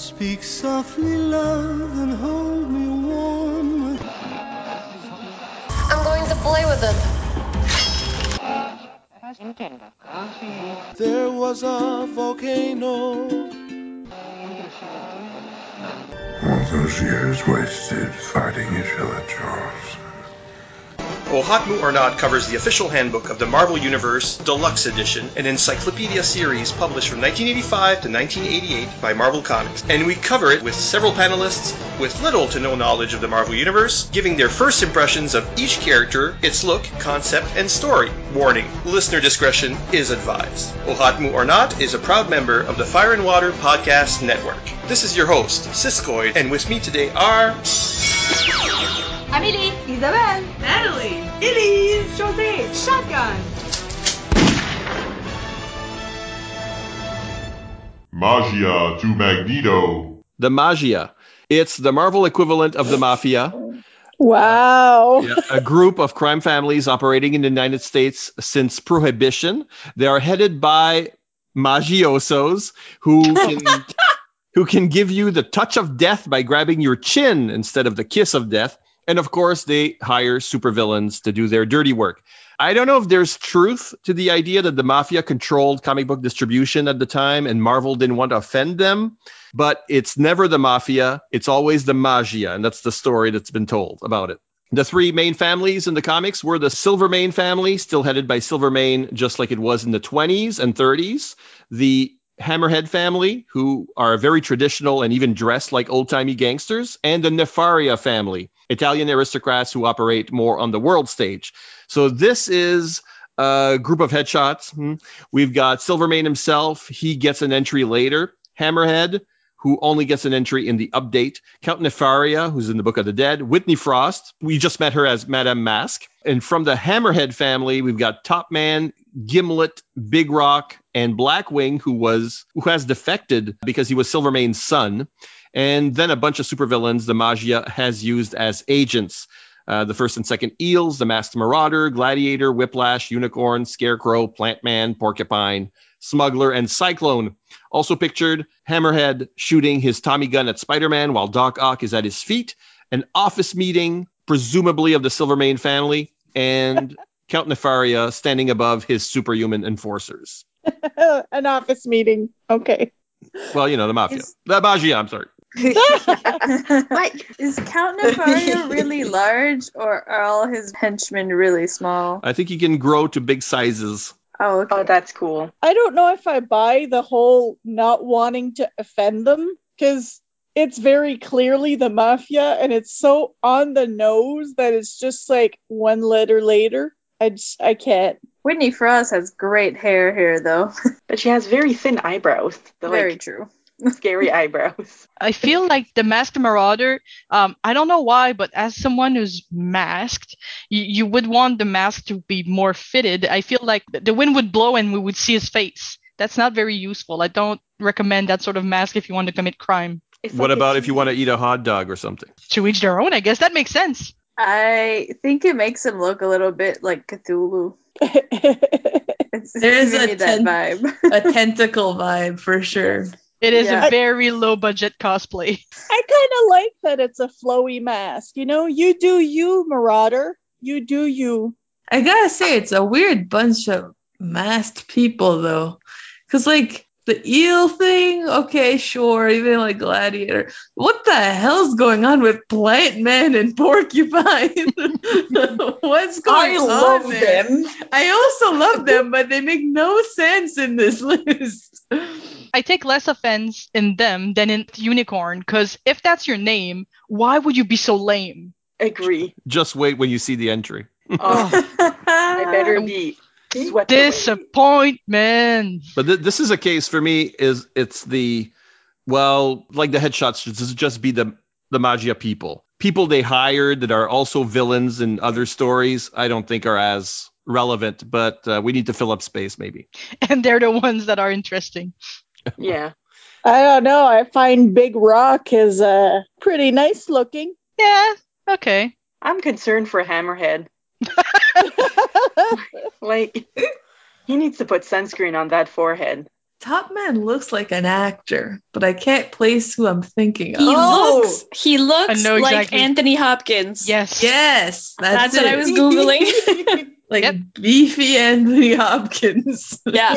Speak softly, love, and hold me warm. I'm going to play with it. There was a volcano. All those years wasted fighting each other, Charles. O Hatmu or Not covers the official handbook of the Marvel Universe Deluxe Edition, an encyclopedia series published from 1985 to 1988 by Marvel Comics. And we cover it with several panelists with little to no knowledge of the Marvel Universe, giving their first impressions of each character, its look, concept, and story. Warning, listener discretion is advised. O Hatmu or Not is a proud member of the Fire and Water Podcast Network. This is your host, Siskoid, and with me today are... Amélie, Isabelle, Natalie, Elise, Jose, Shotgun. Magia to Magneto. The Magia. It's the Marvel equivalent of the Mafia. Wow. A group of crime families operating in the United States since Prohibition. They are headed by mafiosos who can give you the touch of death by grabbing your chin instead of the kiss of death. And of course, they hire supervillains to do their dirty work. I don't know if there's truth to the idea that the Mafia controlled comic book distribution at the time and Marvel didn't want to offend them, but it's never the Mafia. It's always the Magia, and that's the story that's been told about it. The three main families in the comics were the Silvermane family, still headed by Silvermane, just like it was in the 20s and 30s. The Hammerhead family, who are very traditional and even dressed like old-timey gangsters, and the Nefaria family, Italian aristocrats who operate more on the world stage. So this is a group of headshots. We've got Silvermane himself. He gets an entry later. Hammerhead, who only gets an entry in the update. Count Nefaria, who's in the Book of the Dead. Whitney Frost. We just met her as Madame Mask. And from the Hammerhead family, we've got Top Man, Gimlet, Big Rock, and Blackwing, who has defected because he was Silvermane's son. And then a bunch of supervillains the Magia has used as agents. The first and second Eels, the Masked Marauder, Gladiator, Whiplash, Unicorn, Scarecrow, Plant Man, Porcupine, Smuggler, and Cyclone. Also pictured, Hammerhead shooting his Tommy gun at Spider-Man while Doc Ock is at his feet. An office meeting, presumably of the Silvermane family, and Count Nefaria standing above his superhuman enforcers. An office meeting. Okay. Well, the Mafia. The Magia, I'm sorry. Like, is Count Nefaria really large, or are all his henchmen really small? I think he can grow to big sizes. Oh, okay. Oh, that's cool. I don't know if I buy the whole not wanting to offend them, because it's very clearly the Mafia, and it's so on the nose that it's just like one letter later. I can't. Whitney Frost has great hair here, though. But she has very thin eyebrows. Very true. Scary eyebrows. I feel like the Masked Marauder, I don't know why, but as someone who's masked, you would want the mask to be more fitted. I feel like the wind would blow and we would see his face. That's not very useful. I don't recommend that sort of mask if you want to commit crime. What about if you want to eat a hot dog or something? To each their own, I guess. That makes sense. I think it makes him look a little bit like Cthulhu. There's that vibe. a tentacle vibe for sure. It is a very low-budget cosplay. I kind of like that it's a flowy mask. You do you, Marauder. You do you. I gotta say, it's a weird bunch of masked people, though. Because, like, the eel thing, okay, sure, even like Gladiator. What the hell's going on with Plant Man and Porcupine? What's going on? I love them. I also love them, but they make no sense in this list. I take less offense in them than in Unicorn, because if that's your name, why would you be so lame? Agree. Just wait when you see the entry. I better be swept disappointment. But this is a case for me, it's the, like the headshots, should just be the Magia people. People they hired that are also villains in other stories, I don't think are as relevant, but we need to fill up space maybe. And they're the ones that are interesting. Yeah. I don't know. I find Big Rock is pretty nice looking. Yeah, okay. I'm concerned for Hammerhead. Like, he needs to put sunscreen on that forehead. Top Man looks like an actor, but I can't place who I'm thinking of. He Oh. looks know like exactly. Anthony Hopkins. Yes. Yes, That's it. what I was Googling. Like Yep. beefy Anthony Hopkins. Yeah.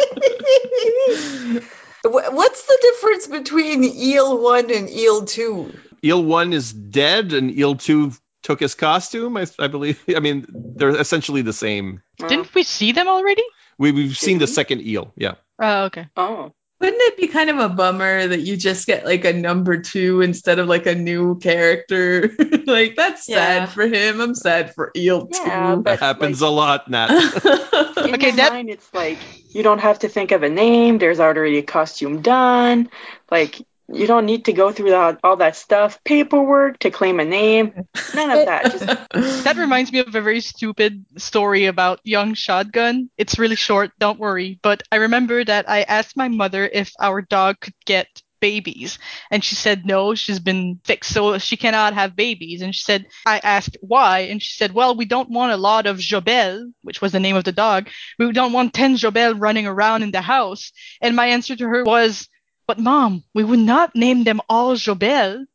What's the difference between Eel 1 and Eel 2? Eel 1 is dead, and Eel 2 took his costume, I believe. I mean, they're essentially the same. Didn't we see them already? We've seen the we? second eel, yeah. Oh, okay. Oh. Wouldn't it be kind of a bummer that you just get like a number 2 instead of like a new character? Like, that's Yeah. sad for him. I'm sad for Eel Yeah, 2. but That happens like, a lot, Nat. in Okay, my that- mind, it's like you don't have to think of a name. There's already a costume done. Like, you don't need to go through all that stuff, paperwork to claim a name. None of that. Just That reminds me of a very stupid story about Young Shotgun. It's really short, don't worry. But I remember that I asked my mother if our dog could get babies. And she said no, she's been fixed, so she cannot have babies. And she said, I asked why. And she said, well, we don't want a lot of Jobel, which was the name of the dog. We don't want 10 Jobel running around in the house. And my answer to her was, but Mom, we would not name them all Jobel.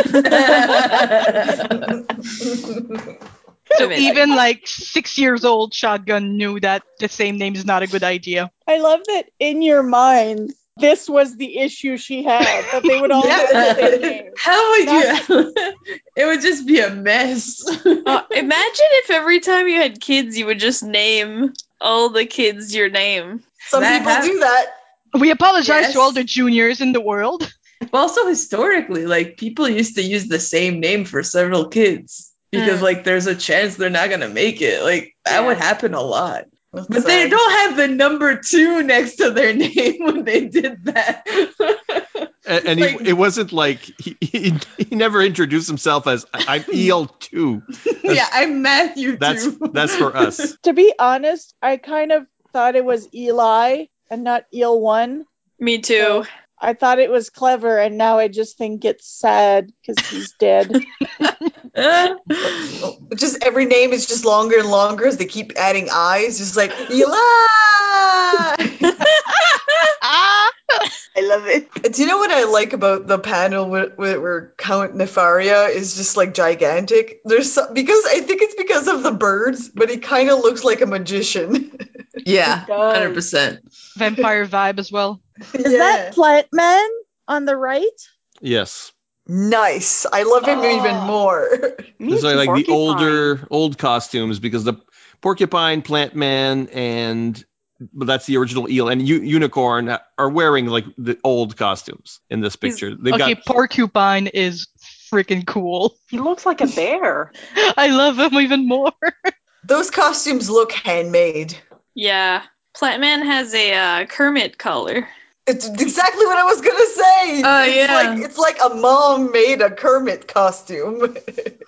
So even like 6 years old Shotgun knew that the same name is not a good idea. I love that in your mind, this was the issue she had, that they would all have the same name. How would you? It would just be a mess. Imagine if every time you had kids, you would just name all the kids your name. some people do that. We apologize Yes. to all the juniors in the world. Also, historically, like people used to use the same name for several kids because, like, there's a chance they're not gonna make it. Like that would happen a lot. That's But they sad. don't have the number 2 next to their name when they did that. And Like- it wasn't like he never introduced himself as I'm Eel 2. Yeah, I'm Matthew too. That's for us. To be honest, I kind of thought it was Eli and not Eel 1. Me too. I thought it was clever, and now I just think it's sad because he's dead. Just every name is just longer and longer as they keep adding eyes. Just like Eli. I love it. Do you know what I like about the panel where Count Nefaria is just like gigantic? Because I think it's because of the birds, but he kind of looks like a magician. Yeah, It does. 100%. Vampire vibe as well. Is that Plant Man on the right? Yes. Nice? I love him even more. These are like the old costumes because the Porcupine, Plant Man, but that's the original eel, and Unicorn are wearing like the old costumes in this picture. They've Porcupine is freaking cool. He looks like a bear. I love him even more. Those costumes look handmade. Yeah. Plantman has a Kermit collar. It's exactly what I was gonna say. Yeah. It's like a mom made a Kermit costume.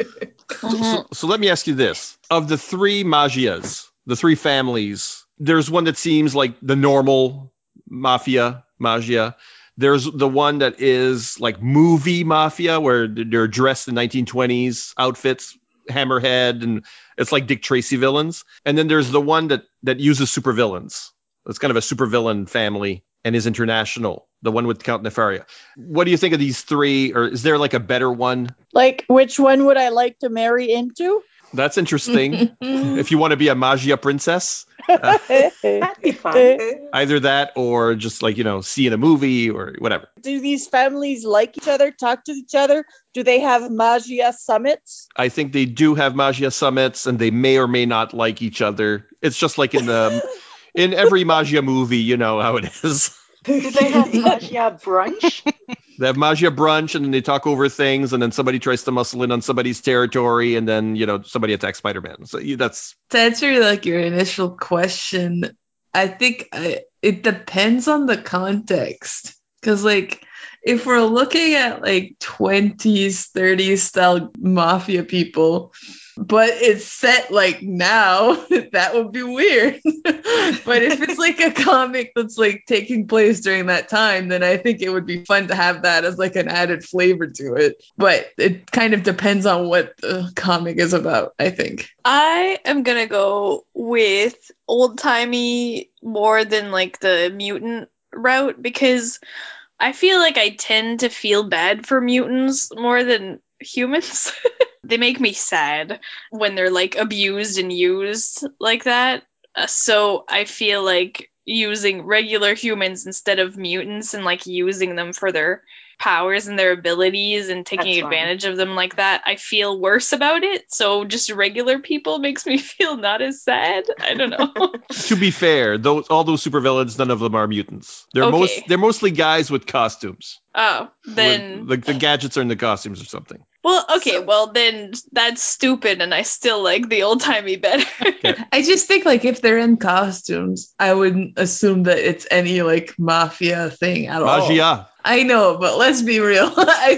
So let me ask you this. Of the 3 Magias, the 3 families, there's one that seems like the normal magia. There's the one that is like movie mafia where they're dressed in 1920s outfits, Hammerhead, and it's like Dick Tracy villains. And then there's the one that uses supervillains. It's kind of a supervillain family and is international, the one with Count Nefaria. What do you think of these 3, or is there like a better one? Like, which one would I like to marry into? That's interesting. If you want to be a magia princess, That'd be fun. either that or just like, see in a movie or whatever. Do these families like each other, talk to each other? Do they have magia summits? I think they do have magia summits, and they may or may not like each other. It's just like in every magia movie, you know how it is. Do they have magia brunch? They have magia brunch, and then they talk over things, and then somebody tries to muscle in on somebody's territory, and then somebody attacks Spider-Man. So that's To answer like your initial question, I think it depends on the context. Because like if we're looking at like 20s, 30s style mafia people, but it's set like now, that would be weird. But if it's like a comic that's like taking place during that time, then I think it would be fun to have that as like an added flavor to it. But it kind of depends on what the comic is about, I think. I am gonna go with old timey more than like the mutant route because I feel like I tend to feel bad for mutants more than humans. They make me sad when they're like abused and used like that. So I feel like using regular humans instead of mutants and like using them for their powers and their abilities and taking That's fine. advantage of them like that, I feel worse about it. So just regular people makes me feel not as sad. I don't know. To be fair, all those supervillains, none of them are mutants. Okay. They're mostly guys with costumes. Oh, then The gadgets are in the costumes or something. well, okay, well then that's stupid, and I still like the old timey better. I just think like if they're in costumes, I wouldn't assume that it's any like mafia thing at all. Magia. I know, but let's be real. I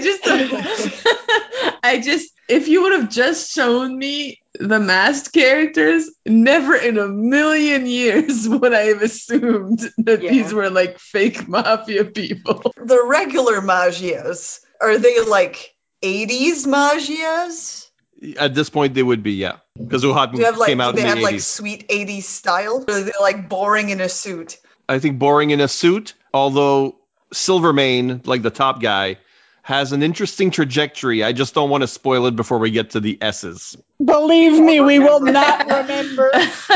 just if you would have just shown me the masked characters, never in a million years would I have assumed that these were like fake mafia people. The regular Magias, are they like 80s Magias? At this point, they would be, yeah. Because Do you have Uhatma like, came out do in they the have like 80s. sweet 80s style? Or are they like boring in a suit? I think boring in a suit, although Silvermane, like the top guy, has an interesting trajectory. I just don't want to spoil it before we get to the S's. Believe me, we will not remember.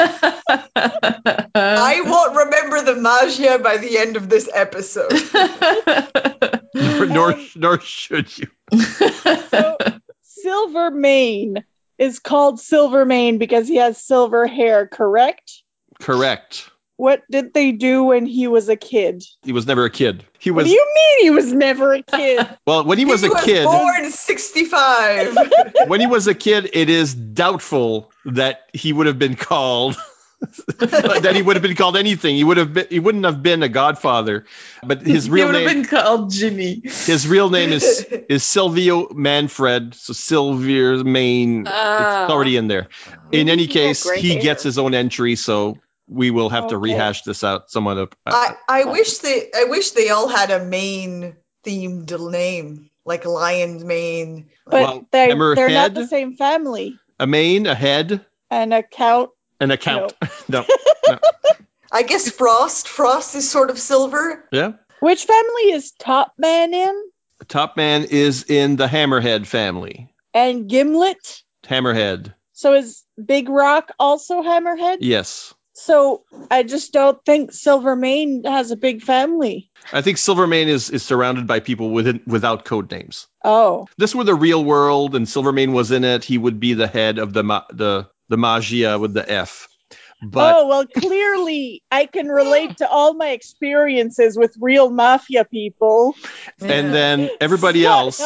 I won't remember the Magia by the end of this episode. Nor should you. So, Silvermane is called Silvermane because he has silver hair, correct? Correct. What did they do when he was a kid? He was never a kid. What do you mean he was never a kid? Well, when he was a kid, born 65. when he was a kid, it is doubtful that he would have been called that he would have been called anything. He wouldn't have been a godfather, but his real name would have been called Jimmy. His real name is Silvio Manfred, so Silvermane. It's already in there. In any case, he gets his own entry, so we will have to rehash this out somewhat. I wish they all had a Maine themed name, like Lion's Mane. But they're not the same family. A mane, a head, and a count. An account. No. I guess Frost. Frost is sort of silver. Yeah. Which family is Top Man in? Top Man is in the Hammerhead family. And Gimlet? Hammerhead. So is Big Rock also Hammerhead? Yes. So I just don't think Silvermane has a big family. I think Silvermane is surrounded by people without code names. Oh. This were the real world, and Silvermane was in it. He would be the head of the Magia with the F. But well, clearly I can relate to all my experiences with real mafia people. And then everybody else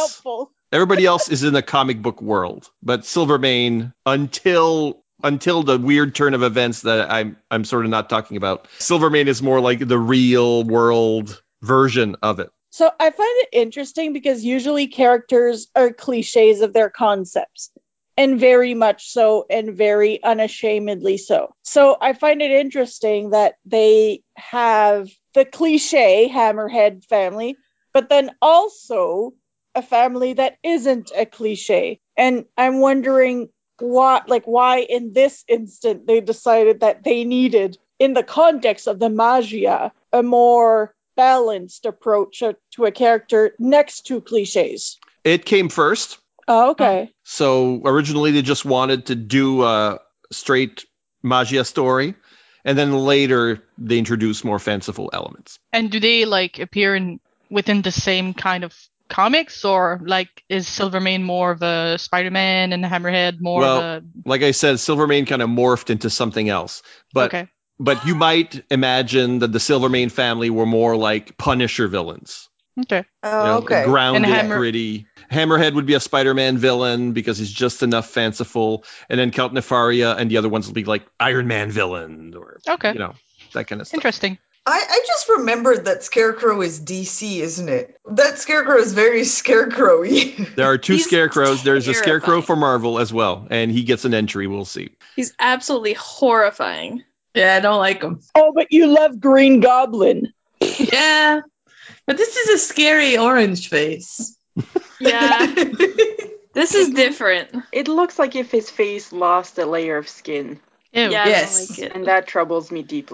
is in the comic book world. But Silvermane, until the weird turn of events that I'm sort of not talking about, Silvermane is more like the real world version of it. So I find it interesting because usually characters are cliches of their concepts. And very much so, and very unashamedly so. So I find it interesting that they have the cliche Hammerhead family, but then also a family that isn't a cliche. And I'm wondering why in this instant they decided that they needed, in the context of the Magia, a more balanced approach to a character next to cliches. It came first. Oh, okay. So originally they just wanted to do a straight Magia story, and then later they introduced more fanciful elements. And do they appear within the same kind of comics, or is Silvermane more of a Spider-Man and Hammerhead more of a... Like I said, Silvermane kind of morphed into something else. But you might imagine that the Silvermane family were more like Punisher villains. Okay. Grounded, gritty. Hammerhead would be a Spider-Man villain because he's just enough fanciful, and then Count Nefaria and the other ones will be like Iron Man villain, or that kind of stuff. Interesting. I just remembered that Scarecrow is DC, isn't it? That Scarecrow is very Scarecrow-y. There are two Scarecrows. There's a Scarecrow for Marvel as well, and he gets an entry. We'll see. He's absolutely horrifying. Yeah, I don't like him. Oh, but you love Green Goblin. Yeah. But this is a scary orange face. Yeah. This is different. It looks like if his face lost a layer of skin. Ew. Yeah, yes. I don't like it. And that troubles me deeply.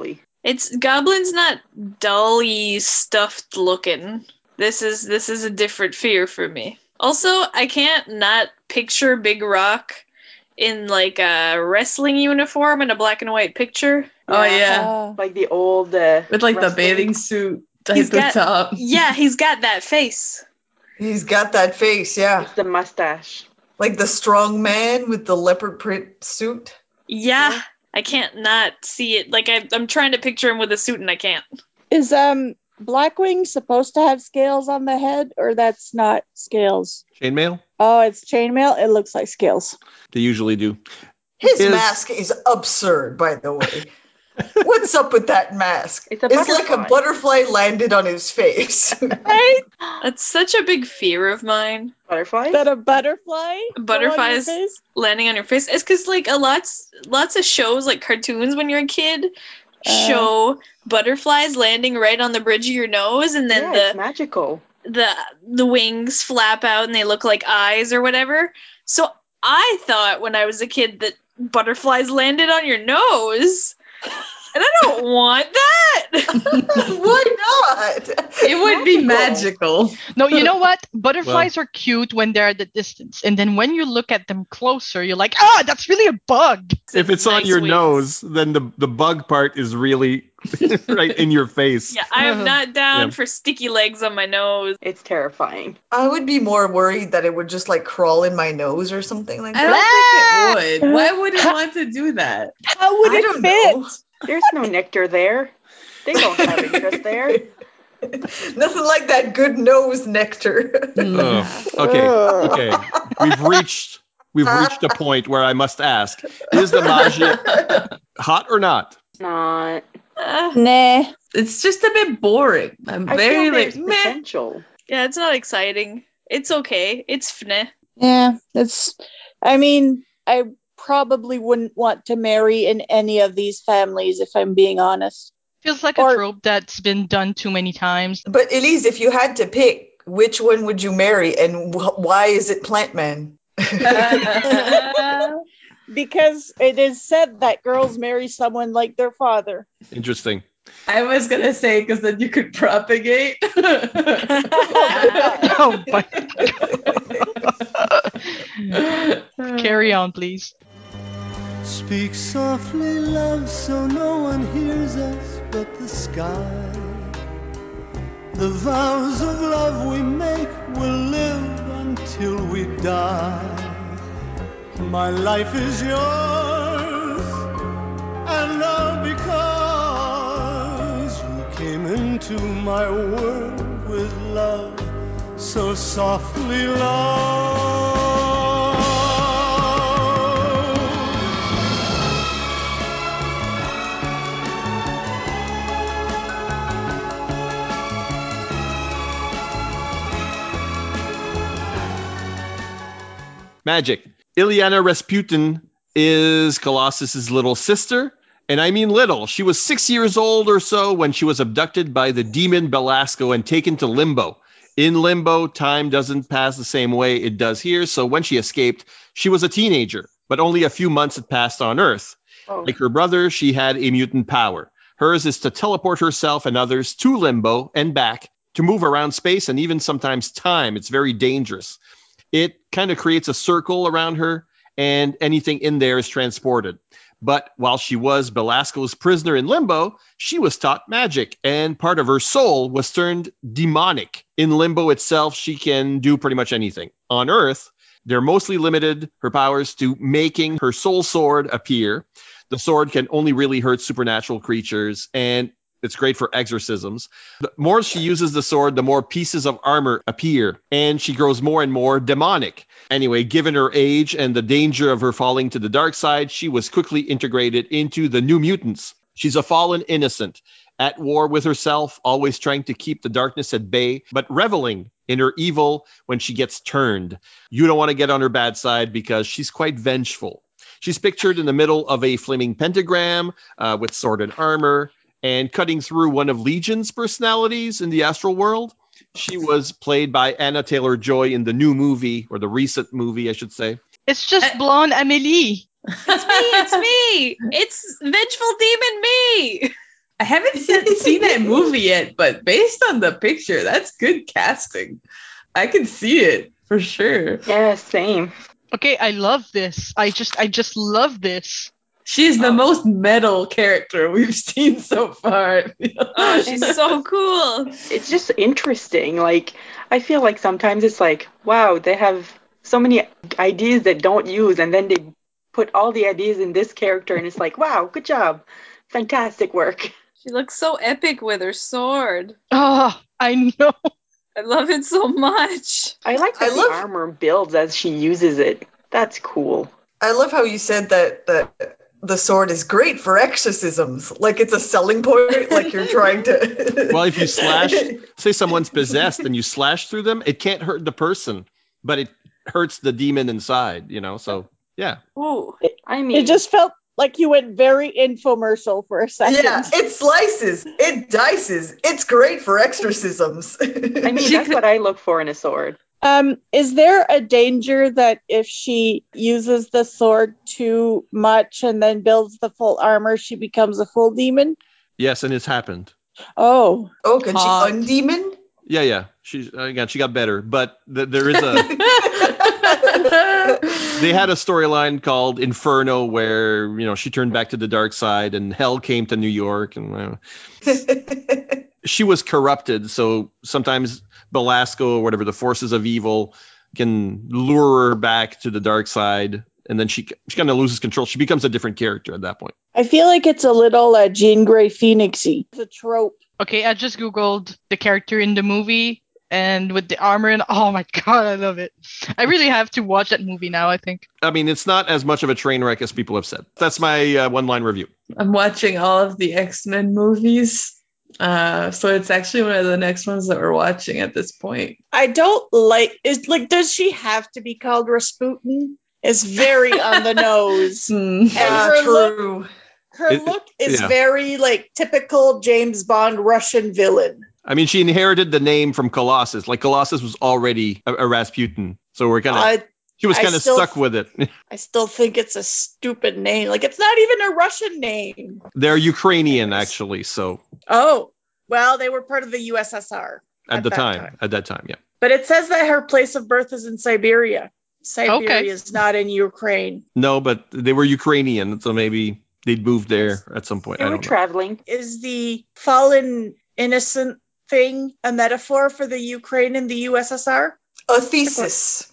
It's Goblin's not dully stuffed looking. This is a different fear for me. Also, I can't not picture Big Rock in like a wrestling uniform in a black and white picture. Oh yeah, Like the old with like the wrestling- bathing suit at He's the got- top. Yeah, he's got that face. He's got that face, yeah. It's the mustache. Like the strong man with the leopard print suit. Yeah, I can't not see it. Like I'm trying to picture him with a suit and I can't. Is Blackwing supposed to have scales on the head, or that's not scales? Chainmail? Oh, it's chainmail. It looks like scales. They usually do. His Is- mask is absurd, by the way. What's up with that mask? It's a It's like a butterfly. butterfly landed on his face. Right? That's such a big fear of mine. Butterflies? That a butterfly? Butterflies go on your face? landing on your face. It's because like lots of shows, like cartoons when you're a kid, show butterflies landing right on the bridge of your nose, and then Yeah, it's magical. the wings flap out and they look like eyes or whatever. So I thought when I was a kid that butterflies landed on your nose. And I don't want that. Why not? It would be magical. No, you know what? Butterflies are cute when they're at the distance, and then when you look at them closer, you're like, that's really a bug. If it's on Nice your wings. nose, then the bug part is really right in your face. Yeah, I am not down Yeah. for sticky legs on my nose. It's terrifying. I would be more worried that it would just like crawl in my nose or something like I that. don't think it would. Why would it want to do that? How would I it don't fit? know. There's no nectar there. They don't have interest there. Nothing like that good nose nectar. Oh, okay. We've reached a point where I must ask: is the magia hot or not? Not. Nah. It's just a bit boring. I'm I very feel like there's meh. potential. Yeah, it's not exciting. It's okay. It's fne. Yeah, I mean, I probably wouldn't want to marry in any of these families if I'm being honest. Feels like Or- a trope that's been done too many times. But Elise, if you had to pick, which one would you marry, and why is it Plant Man? Because it is said that girls marry someone like their father. Interesting. I was gonna say because then you could propagate. Oh, but carry on, please. Speak softly, love, so no one hears us but the sky. The vows of love we make will live until we die. My life is yours, and all because you came into my world with love, so softly, love. Magic. Ilyana Rasputin is Colossus's little sister. And I mean little. She was 6 years old or so when she was abducted by the demon Belasco and taken to Limbo. In Limbo, time doesn't pass the same way it does here. So when she escaped, she was a teenager, but only a few months had passed on Earth. Oh. Like her brother, she had a mutant power. Hers is to teleport herself and others to Limbo and back, to move around space and even sometimes time. It's very dangerous. It kind of creates a circle around her, and anything in there is transported. But while she was Belasco's prisoner in Limbo, she was taught magic, and part of her soul was turned demonic. In Limbo itself, she can do pretty much anything. On Earth, they're mostly limited, her powers, to making her soul sword appear. The sword can only really hurt supernatural creatures, and it's great for exorcisms. The more she uses the sword, the more pieces of armor appear, and she grows more and more demonic. Anyway, given her age and the danger of her falling to the dark side, she was quickly integrated into the New Mutants. She's a fallen innocent, at war with herself, always trying to keep the darkness at bay, but reveling in her evil when she gets turned. You don't want to get on her bad side because she's quite vengeful. She's pictured in the middle of a flaming pentagram with sword and armor, and cutting through one of Legion's personalities in the astral world. She was played by Anna Taylor-Joy in the new movie, or the recent movie, I should say. It's just blonde Amélie. It's me. It's me. It's vengeful demon me. I haven't seen that movie yet, but based on the picture, that's good casting. I can see it for sure. Yeah, same. Okay, I love this. I just love this. She's the most metal character we've seen so far. Oh, she's so cool. It's just interesting. Like, I feel like sometimes it's like, wow, they have so many ideas that don't use, and then they put all the ideas in this character, and it's like, wow, good job. Fantastic work. She looks so epic with her sword. Oh, I know. I love it so much. I like that the armor builds as she uses it. That's cool. I love how you said that the sword is great for exorcisms. Like it's a selling point. Like you're trying to. Well, if you slash, say someone's possessed and you slash through them, it can't hurt the person, but it hurts the demon inside, you know? So, yeah. Ooh, I mean, It just felt like you went very infomercial for a second. Yeah, it slices, it dices. It's great for exorcisms. I mean, that's what I look for in a sword. Is there a danger that if she uses the sword too much and then builds the full armor, she becomes a full demon? Yes, and it's happened. Oh. Oh, can she undemon? Yeah. She got better, but there is a. They had a storyline called Inferno where she turned back to the dark side and hell came to New York, and she was corrupted. So sometimes Belasco or whatever, the forces of evil, can lure her back to the dark side, and then she kind of loses control. She becomes a different character at that point. I feel like it's a little Jean Grey Phoenix-y. It's a trope. Okay, I just Googled the character in the movie and with the armor, and oh my god, I love it. I really have to watch that movie now, I think. I mean, it's not as much of a train wreck as people have said. That's my one-line review. I'm watching all of the X-Men movies. So it's actually one of the next ones that we're watching at this point. I don't does she have to be called Rasputin? It's very on the nose. And her true. Look is very typical James Bond Russian villain. I mean, she inherited the name from Colossus. Like Colossus was already a Rasputin, so we're kind of she was kind of stuck with it. I still think it's a stupid name. Like it's not even a Russian name. They're Ukrainian, actually. So. Oh well, they were part of the USSR at that time, yeah. But it says that her place of birth is in Siberia. Siberia is not in Ukraine. No, but they were Ukrainian, so maybe they'd moved there at some point. They were traveling. Is the fallen innocent thing a metaphor for the Ukraine and the USSR? A thesis.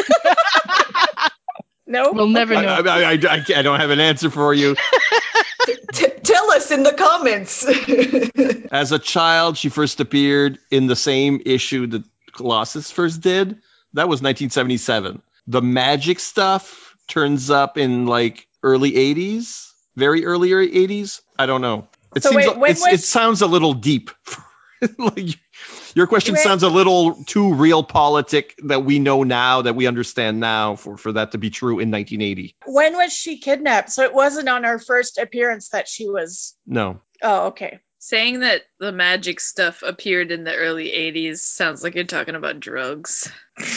No? We'll never know. I don't have an answer for you. Tell us in the comments. As a child, she first appeared in the same issue that Colossus first did. That was 1977. The magic stuff turns up in early 80s, very early 80s. I don't know. It sounds a little deep. Your question sounds a little too realpolitik that we know now, that we understand now for that to be true in 1980. When was she kidnapped? So it wasn't on her first appearance that she was... No. Oh, okay. Saying that the magic stuff appeared in the early 80s sounds like you're talking about drugs.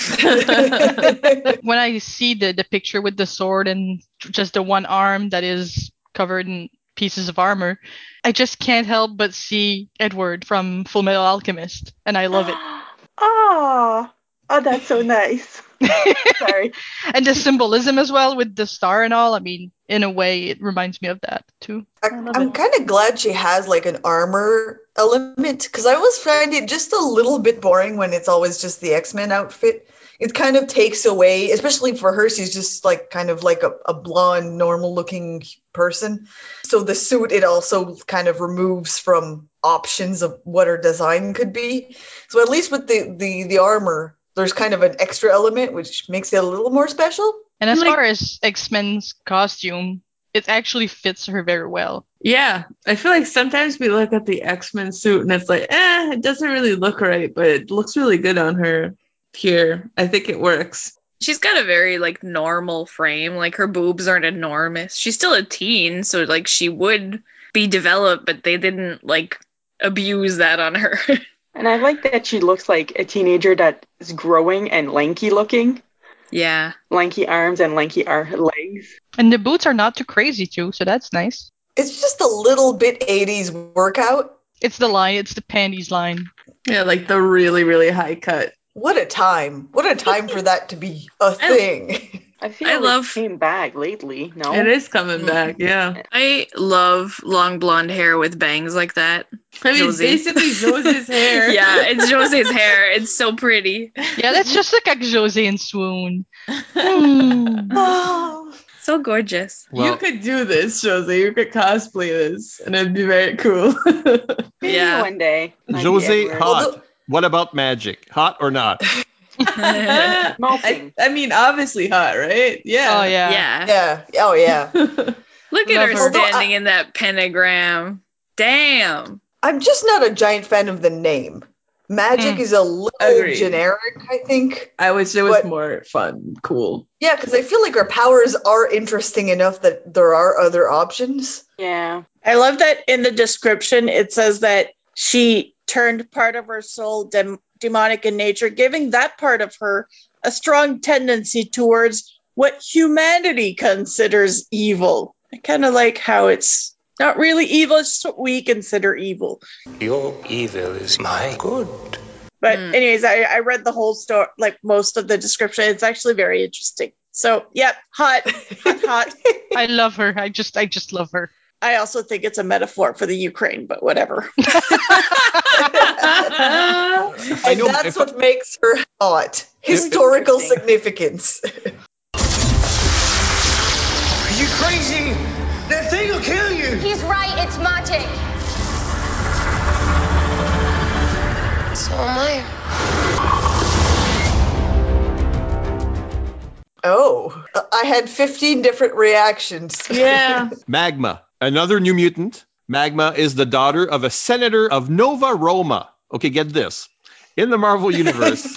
When I see the picture with the sword and just the one arm that is covered in pieces of armor, I just can't help but see Edward from Fullmetal Alchemist, and I love it. Oh, that's so nice. Sorry. And the symbolism as well with the star and all. I mean, in a way, it reminds me of that too. I'm kind of glad she has an armor element, because I always find it just a little bit boring when it's always just the X-Men outfit. It kind of takes away, especially for her, she's just kind of a blonde, normal-looking person. So the suit, it also kind of removes from options of what her design could be. So at least with the armor, there's kind of an extra element, which makes it a little more special. And as far as X-Men's costume, it actually fits her very well. Yeah, I feel like sometimes we look at the X-Men suit and it's it doesn't really look right, but it looks really good on her here. I think it works. She's got a very normal frame. Her boobs aren't enormous. She's still a teen, so she would be developed, but they didn't abuse that on her. And I like that she looks like a teenager that is growing and lanky looking. Yeah. Lanky arms and lanky legs. And the boots are not too crazy too, so that's nice. It's just a little bit 80s workout. It's the line. It's the panties line. Yeah, like the really, really high cut. What a time. What a time for that to be a thing. I feel I it love- came back lately. No, It is coming back, yeah. I love long blonde hair with bangs like that. I mean, Josie. basically Josie's hair. Yeah, it's Jose's hair. It's so pretty. Yeah, that's just like a Josie in swoon. Oh. So gorgeous. You Well, could do this, Josie. You could cosplay this, and it'd be very cool. maybe Yeah. one day. I'd be Jose, Edward. hot. What about magic? Hot or not? Smoking. I mean, obviously hot, right? Yeah. Oh yeah. Yeah. Yeah. Oh, yeah. Look at Love her her. standing in that pentagram. Damn. I'm just not a giant fan of the name. Magic is a little Agreed. generic, I think. I wish it was But- more fun, cool. Yeah, because I feel like her powers are interesting enough that there are other options. Yeah. I love that in the description it says that she turned part of her soul demonic in nature, giving that part of her a strong tendency towards what humanity considers evil. I kind of like how it's not really evil, it's just what we consider evil. Your evil is my good. But anyways, I read the whole story, like most of the description. It's actually very interesting. So, yep, hot. I love her. I just love her. I also think it's a metaphor for the Ukraine, but whatever. And know that's if- what makes her hot. Historical significance. Are you crazy? That thing will kill you. He's right, it's magic. So am I. Oh, I had 15 different reactions. Yeah. Magma, another New Mutant. Magma is the daughter of a senator of Nova Roma. Okay, get this. In the Marvel Universe,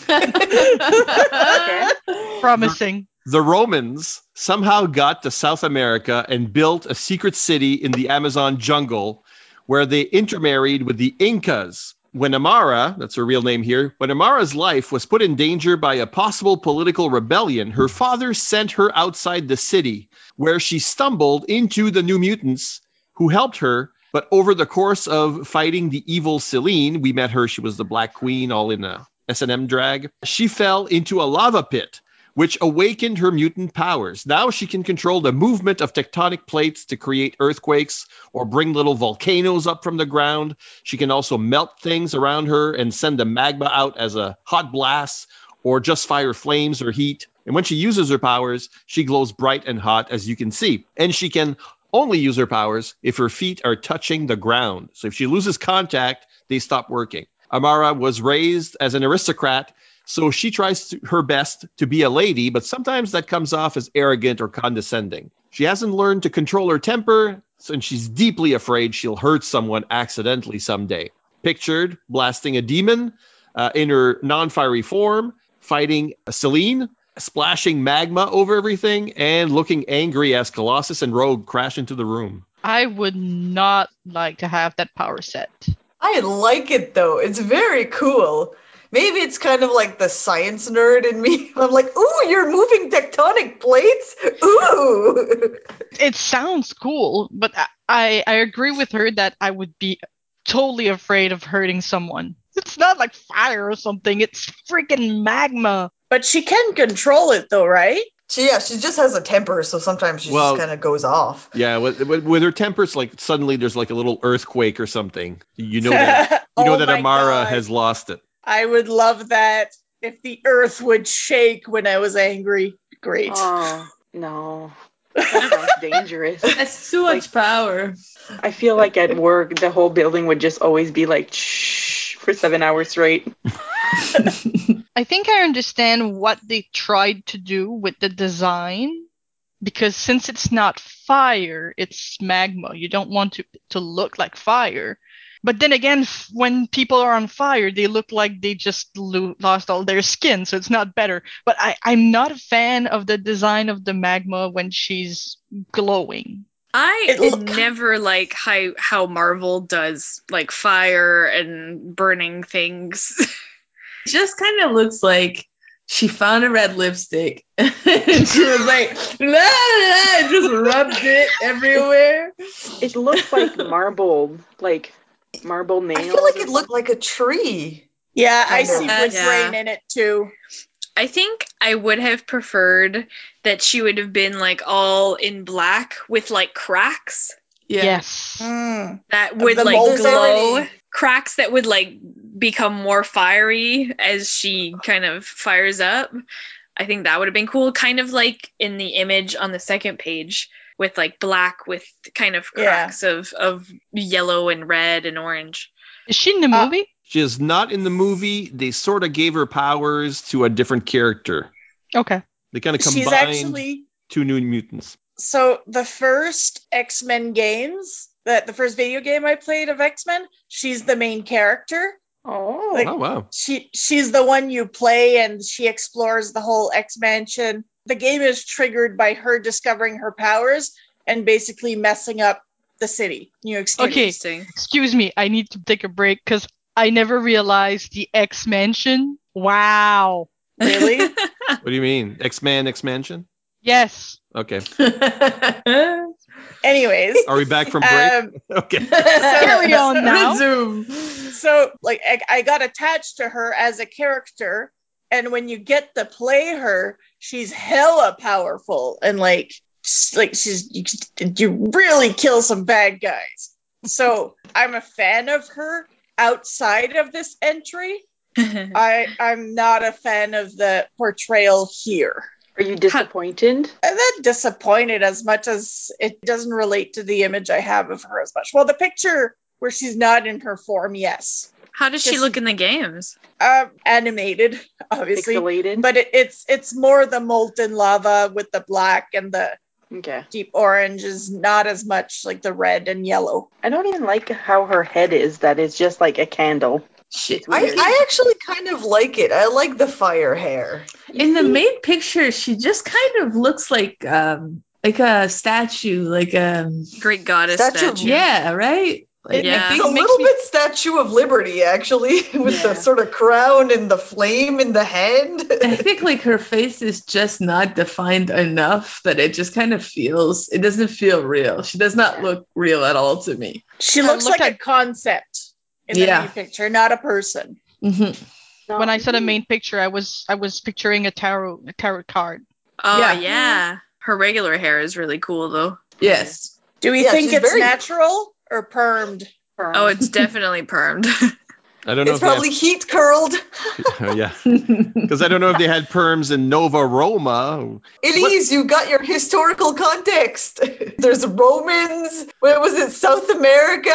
Okay. Promising. the Romans somehow got to South America and built a secret city in the Amazon jungle where they intermarried with the Incas. When Amara, that's her real name here, when Amara's life was put in danger by a possible political rebellion, her father sent her outside the city, where she stumbled into the New Mutants, who helped her. But over the course of fighting the evil Selene, we met her, she was the Black Queen, all in a S&M drag, she fell into a lava pit, which awakened her mutant powers. Now she can control the movement of tectonic plates to create earthquakes or bring little volcanoes up from the ground. She can also melt things around her and send the magma out as a hot blast or just fire flames or heat. And when she uses her powers, she glows bright and hot, as you can see. And she can only use her powers if her feet are touching the ground. So if she loses contact, they stop working. Amara was raised as an aristocrat, so she tries her best to be a lady, but sometimes that comes off as arrogant or condescending. She hasn't learned to control her temper, and she's deeply afraid she'll hurt someone accidentally someday. Pictured blasting a demon in her non-fiery form, fighting Selene, splashing magma over everything, and looking angry as Colossus and Rogue crash into the room. I would not like to have that power set. I like it, though. It's very cool. Maybe it's kind of like the science nerd in me. I'm like, ooh, you're moving tectonic plates? Ooh. It sounds cool, but I agree with her that I would be totally afraid of hurting someone. It's not like fire or something. It's freaking magma. But she can control it, though, right? She just has a temper, so sometimes she just kind of goes off. Yeah, with her temper, it's like suddenly there's like a little earthquake or something. You know that Oh that my Amara God. has lost it. I would love that if the earth would shake when I was angry. Great. Oh, no. That sounds dangerous. That's too much power. I feel like at work, the whole building would just always be like, shh, for 7 hours straight. I think I understand what they tried to do with the design, because since it's not fire, it's magma. You don't want to look like fire. But then again, when people are on fire, they look like they just lost all their skin, so it's not better. But I'm not a fan of the design of the magma when she's glowing. I never like how Marvel does like fire and burning things. It just kind of looks like she found a red lipstick and she was like, la, la, just rubbed it everywhere. It looks like marble nails. I feel like it looked like a tree. Yeah, I Kind of. see wood Yeah. grain in it too. I think I would have preferred that she would have been like all in black with like cracks Yeah. Yes. that would the like mold glow. already. Cracks that would like become more fiery as she kind of fires up. I think that would have been cool. Kind of like in the image on the second page with like black with kind of cracks of yellow and red and orange. Is she in the movie? She is not in the movie. They sort of gave her powers to a different character. Okay. They kind of She's combined actually two New Mutants. so the first X-Men games, the first video game I played of X-Men, she's the main character. Oh. Like, Oh, wow. She's the one you play and she explores the whole X-Mansion. The game is triggered by her discovering her powers and basically messing up the city, New York City. Okay. Excuse me. I need to take a break because I never realized the X-Mansion. Wow. Really? What do you mean? X-Man X-Mansion? Yes. Okay. Anyways. Are we back from break? Okay. Carry on now. Resume. So, like, I got attached to her as a character, and when you get to play her, she's hella powerful, and you really kill some bad guys. So I'm a fan of her outside of this entry. I'm not a fan of the portrayal here. Are you disappointed? I'm not disappointed as much as it doesn't relate to the image I have of her as much. Well, the picture where she's not in her form, yes. How does she look in the games? Animated, obviously. Pixelated? But it's more the molten lava with the black and the deep orange is not as much like the red and yellow. I don't even like how her head is, that it's just like a candle. I actually kind of like it. I like the fire hair. In the main picture, she just kind of looks like a statue, like a Greek goddess statue. Yeah, right. Like, It's a little bit Statue of Liberty, actually, with the sort of crown and the flame in the hand. I think like her face is just not defined enough that it just kind of it doesn't feel real. She does not look real at all to me. She looks like a concept in the main picture, not a person. Mm-hmm. When I saw the main picture, I was picturing a tarot card. Oh yeah. Her regular hair is really cool though. Yes. Do we think it's natural or permed? Oh, it's definitely permed. I don't know. It's probably heat curled. Oh, yeah. Because I don't know if they had perms in Nova Roma. Elise, you got your historical context. There's Romans. Where was it? South America.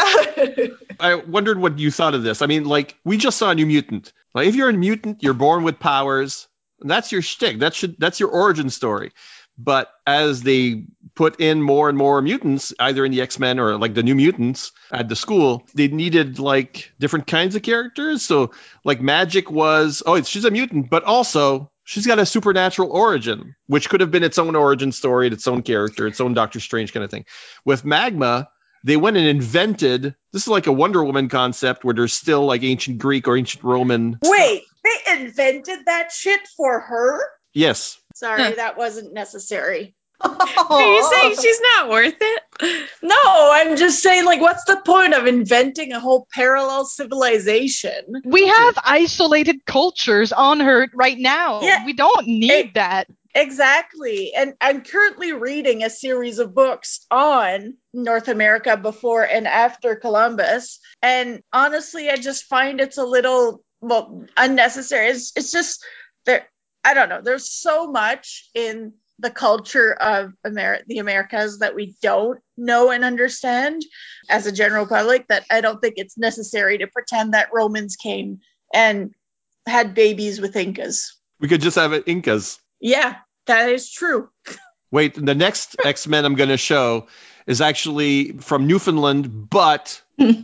I wondered what you thought of this. I mean, like, we just saw a New Mutant. Like, if you're a mutant, you're born with powers. That's your shtick. That's your origin story. But as they put in more and more mutants, either in the X-Men or like the New Mutants at the school, they needed like different kinds of characters. So like Magic was, she's a mutant, but also she's got a supernatural origin, which could have been its own origin story, its own character, its own Doctor Strange kind of thing. With Magma, they went and invented, this is like a Wonder Woman concept where there's still like ancient Greek or ancient Roman. Wait, they invented that shit for her? Yes. Sorry, that wasn't necessary. Are you saying she's not worth it? No, I'm just saying, like, what's the point of inventing a whole parallel civilization? We have isolated cultures on her right now. Yeah. We don't need that. Exactly. And I'm currently reading a series of books on North America before and after Columbus. And honestly, I just find it's a little, unnecessary. It's just there. I don't know. There's so much in the culture of the Americas that we don't know and understand as a general public that I don't think it's necessary to pretend that Romans came and had babies with Incas. We could just have Incas. Yeah, that is true. Wait, the next X-Men I'm going to show is actually from Newfoundland, but... What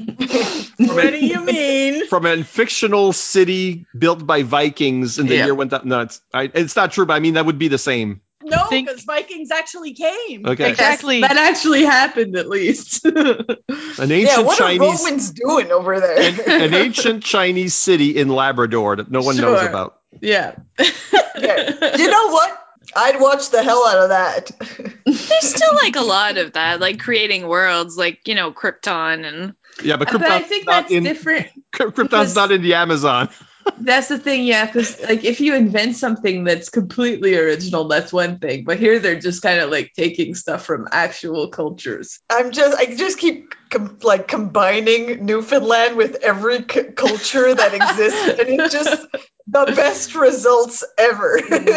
do you mean? From a fictional city built by Vikings in the year 1000. No, it's not true, but I mean, that would be the same. No, think- because Vikings actually came. Okay. Exactly. That actually happened, at least. An Yeah, ancient what Chinese, are Romans doing over there? an ancient Chinese city in Labrador that no one knows Sure. about. Yeah. Yeah. You know what? I'd watch the hell out of that. There's still like a lot of that, like creating worlds, like, you know, Krypton and Yeah, but But I Krypton's think not that's in different. Krypton's because- not in the Amazon. That's the thing, yeah, because like if you invent something that's completely original, that's one thing. But here they're just kind of like taking stuff from actual cultures. I just keep combining Newfoundland with every culture that exists, and it's just the best results ever.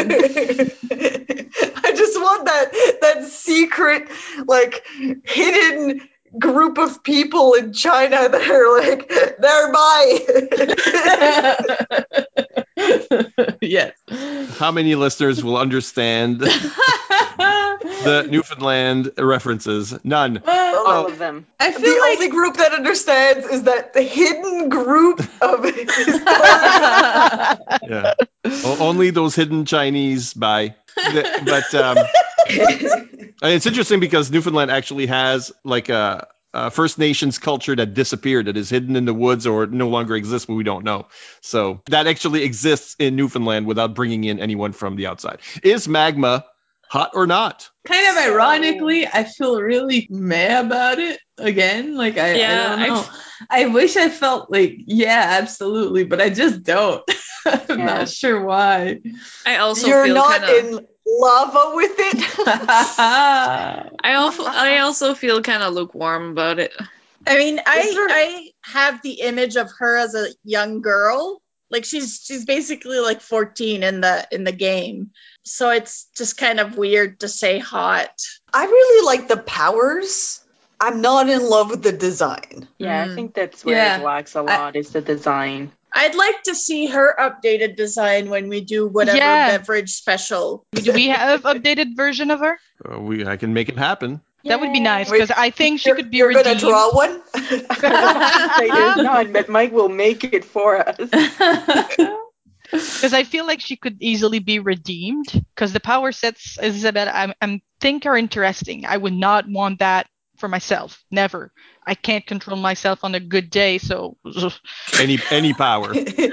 I just want that secret, like, hidden group of people in China that are like, they're mine. Yes. How many listeners will understand the Newfoundland references? None. Well, All of them. I The feel only group that understands is that the hidden group of historians. Yeah. Only those hidden Chinese buy. But it's interesting because Newfoundland actually has like a First Nations culture that disappeared, that is hidden in the woods or no longer exists, but we don't know. So that actually exists in Newfoundland without bringing in anyone from the outside. Is magma hot or not? kind of ironically, I feel really meh about it again. Like I don't know. I wish I felt like, yeah, absolutely, but I just don't. I'm not sure why. I also You're feel not kind of in lava with it. I also feel kind of lukewarm about it. I mean, I have the image of her as a young girl. Like she's basically like 14 in the game. So it's just kind of weird to say hot. I really like the powers. I'm not in love with the design. Yeah, I think that's where it lacks a lot, is the design. I'd like to see her updated design when we do whatever beverage special. Do we have updated version of her? I can make it happen. That would be nice because I think she could be You're redeemed. gonna draw one? Say there's none, but Mike will make it for us. Because I feel like she could easily be redeemed. Because the power sets, Isabella, I think are interesting. I would not want that for myself. Never. I can't control myself on a good day, so any power.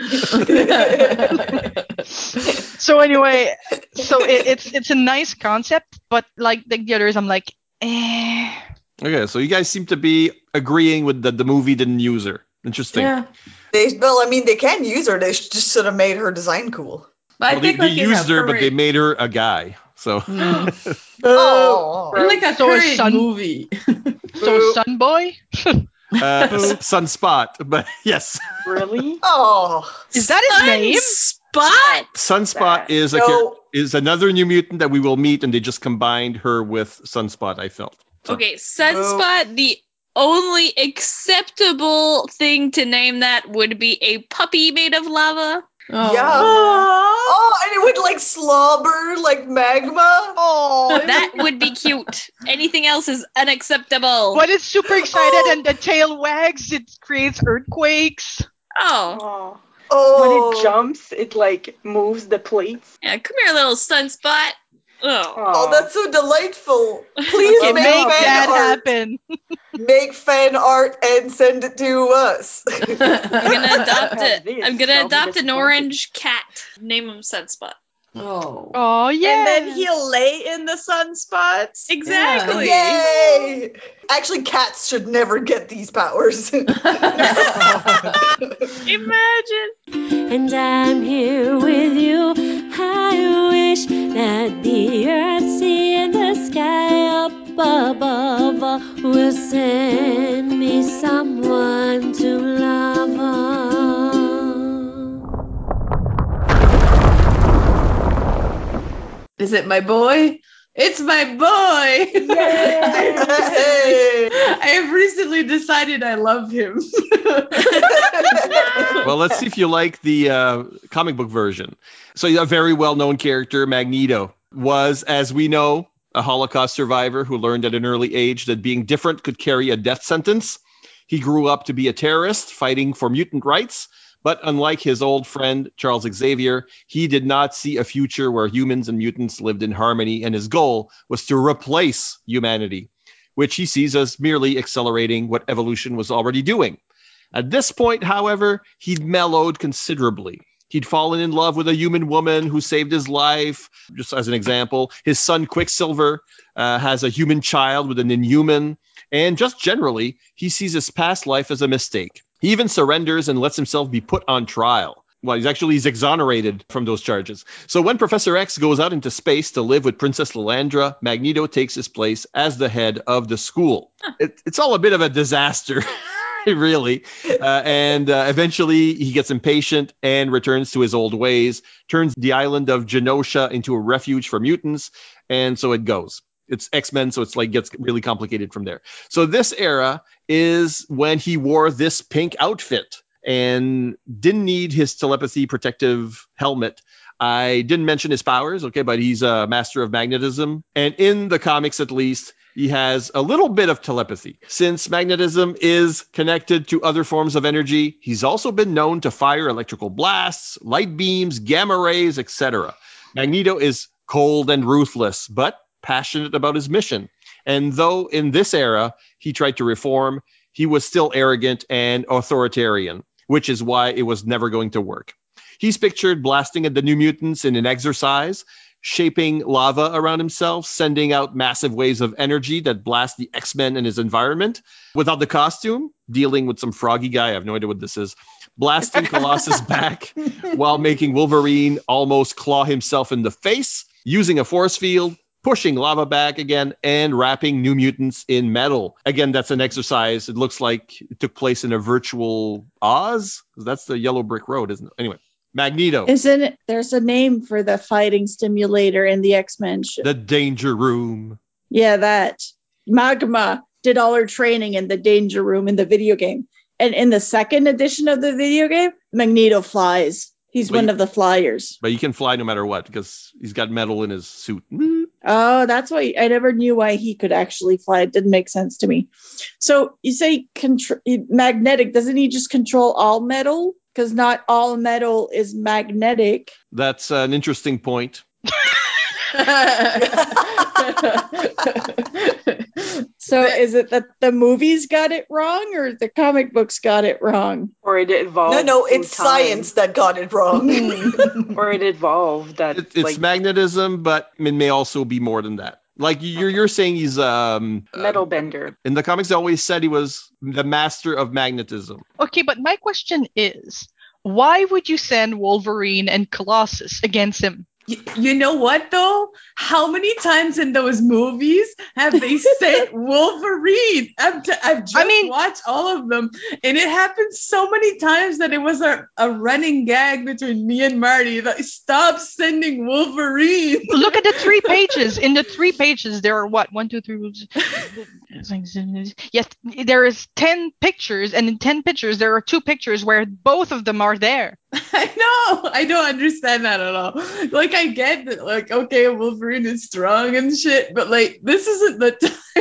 So anyway, it's a nice concept, but like the others, I'm like, eh. Okay, so you guys seem to be agreeing with that the movie didn't use her. Interesting. Yeah. They can use her. They just should have made her design cool. But I think they like used her, but they made her a guy. So Oh, in like a So a current sun- movie. So Sun Boy? Sunspot, but yes. Really? Oh, Is that his name? Spot. Sunspot is is another New Mutant that we will meet, and they just combined her with Sunspot, I felt. So. Okay, Sunspot, the only acceptable thing to name that would be a puppy made of lava. Oh. yeah. Oh, and it would like slobber like magma. Oh, That would be cute. Anything else is unacceptable. When it's super excited and the tail wags, it creates earthquakes. Oh. When it jumps, it like moves the plates. Yeah, come here, little Sunspot. Oh, that's so delightful. Please Okay, make make fan that art. happen. Make fan art and send it to us. I'm gonna adopt Have it. this, I'm gonna I'll be adopt an disappointed. orange cat. Name him Sunspot. Oh. Oh yeah. and then he'll lay in the sunspots. Exactly. Yay! Actually, cats should never get these powers. Imagine. And I'm here with you. I wish that the earth, sea, and the sky up above will send me someone to love. Is it my boy? It's my boy! Yay! I have recently decided I love him. Well, let's see if you like the comic book version. So a very well-known character, Magneto, was, as we know, a Holocaust survivor who learned at an early age that being different could carry a death sentence. He grew up to be a terrorist fighting for mutant rights, But unlike his old friend, Charles Xavier, he did not see a future where humans and mutants lived in harmony, and his goal was to replace humanity, which he sees as merely accelerating what evolution was already doing. At this point, however, he'd mellowed considerably. He'd fallen in love with a human woman who saved his life. Just as an example, his son Quicksilver has a human child with an Inhuman. And just generally, he sees his past life as a mistake. He even surrenders and lets himself be put on trial. Well, he's exonerated from those charges. So when Professor X goes out into space to live with Princess Lilandra, Magneto takes his place as the head of the school. It's all a bit of a disaster. Really. And eventually he gets impatient and returns to his old ways, turns the island of Genosha into a refuge for mutants. And so it goes. It's X-Men, so it's like gets really complicated from there. So this era is when he wore this pink outfit and didn't need his telepathy protective helmet. I didn't mention his powers, okay, but he's a master of magnetism. And in the comics, at least, he has a little bit of telepathy. Since magnetism is connected to other forms of energy, he's also been known to fire electrical blasts, light beams, gamma rays, etc. Magneto is cold and ruthless, but passionate about his mission. And though in this era he tried to reform, he was still arrogant and authoritarian, which is why it was never going to work. He's pictured blasting at the New Mutants in an exercise, shaping lava around himself, sending out massive waves of energy that blast the X-Men and his environment. Without the costume, dealing with some froggy guy, I have no idea what this is, blasting Colossus back while making Wolverine almost claw himself in the face, using a force field, pushing lava back again, and wrapping New Mutants in metal. Again, that's an exercise. It looks like it took place in a virtual Oz. That's the Yellow Brick Road, isn't it? Anyway. Magneto. Isn't it? There's a name for the fighting simulator in the X-Men show. The Danger Room. Yeah, that. Magma did all her training in the Danger Room in the video game. And in the second edition of the video game, Magneto flies. He's one of the flyers. But he can fly no matter what because he's got metal in his suit. Oh, that's why I never knew why he could actually fly. It didn't make sense to me. So you say magnetic. Doesn't he just control all metal? Because not all metal is magnetic. That's an interesting point. So is it that the movies got it wrong or the comic books got it wrong? Or it evolved. No, it's science that got it wrong. Or it evolved. It's magnetism, but it may also be more than that. Like you're saying he's metal bender. In the comics, they always said he was the master of magnetism. Okay, but my question is, why would you send Wolverine and Colossus against him? You know what, though? How many times in those movies have they sent Wolverine? I've just watched all of them, and it happened so many times that it was a running gag between me and Marty that stop sending Wolverine. Look at the 3 pages. In the 3 pages, there are what? 1, 2, 3. Yes, there is 10 pictures, and in 10 pictures, there are 2 pictures where both of them are there. I know. I don't understand that at all. Like, I get that, like, okay, Wolverine is strong and shit, but, like, this isn't the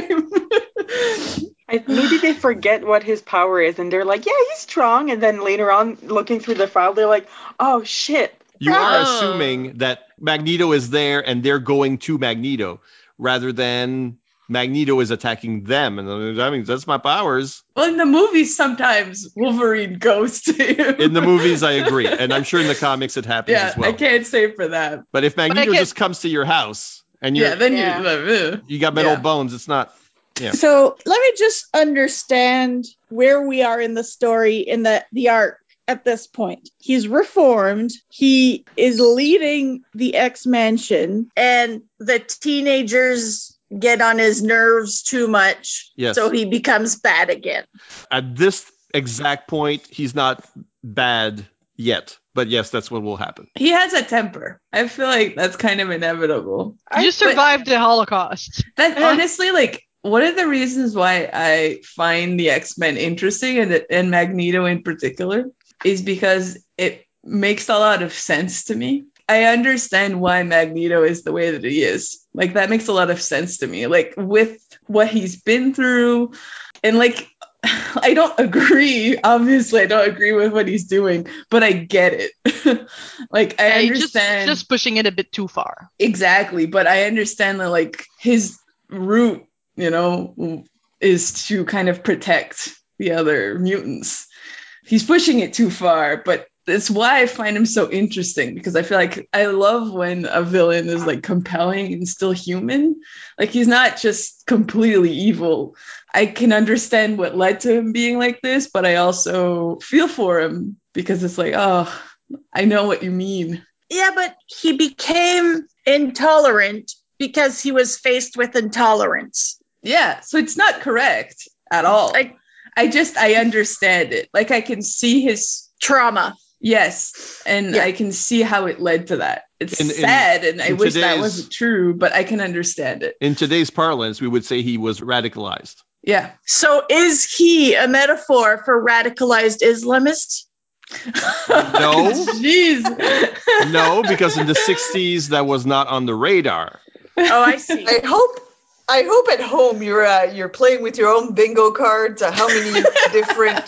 time. Maybe they forget what his power is, and they're like, yeah, he's strong. And then later on, looking through the file, they're like, oh, shit. You are assuming that Magneto is there, and they're going to Magneto, rather than Magneto is attacking them. And I mean, that's my powers. Well, in the movies, sometimes Wolverine goes to him. In the movies, I agree. And I'm sure in the comics it happens as well. I can't say for that. But if Magneto just comes to your house and you got metal bones, it's not... Yeah. So let me just understand where we are in the story, in the arc at this point. He's reformed. He is leading the X-Mansion, and the teenagers get on his nerves too much, so he becomes bad again. At this exact point, he's not bad yet, but yes, that's what will happen. He has a temper. I feel like that's kind of inevitable. You survived the Holocaust. That honestly, like, one of the reasons why I find the X-Men interesting, and Magneto in particular, is because it makes a lot of sense to me. I understand why Magneto is the way that he is. Like, that makes a lot of sense to me. Like, with what he's been through, and like I don't agree. Obviously, I don't agree with what he's doing, but I get it. Like, I understand. Just pushing it a bit too far. Exactly, but I understand that, like, his route, is to kind of protect the other mutants. He's pushing it too far, but that's why I find him so interesting, because I feel like I love when a villain is like compelling and still human. Like, he's not just completely evil. I can understand what led to him being like this, but I also feel for him because it's like, oh, I know what you mean. Yeah, but he became intolerant because he was faced with intolerance. Yeah, so it's not correct at all. I understand it. Like, I can see his trauma. Yes, and I can see how it led to that. It's sad, and I wish that wasn't true, but I can understand it. In today's parlance, we would say he was radicalized. Yeah. So is he a metaphor for radicalized Islamists? No. Jeez. No, because in the 60s, that was not on the radar. Oh, I see. I hope at home you're playing with your own bingo cards. How many different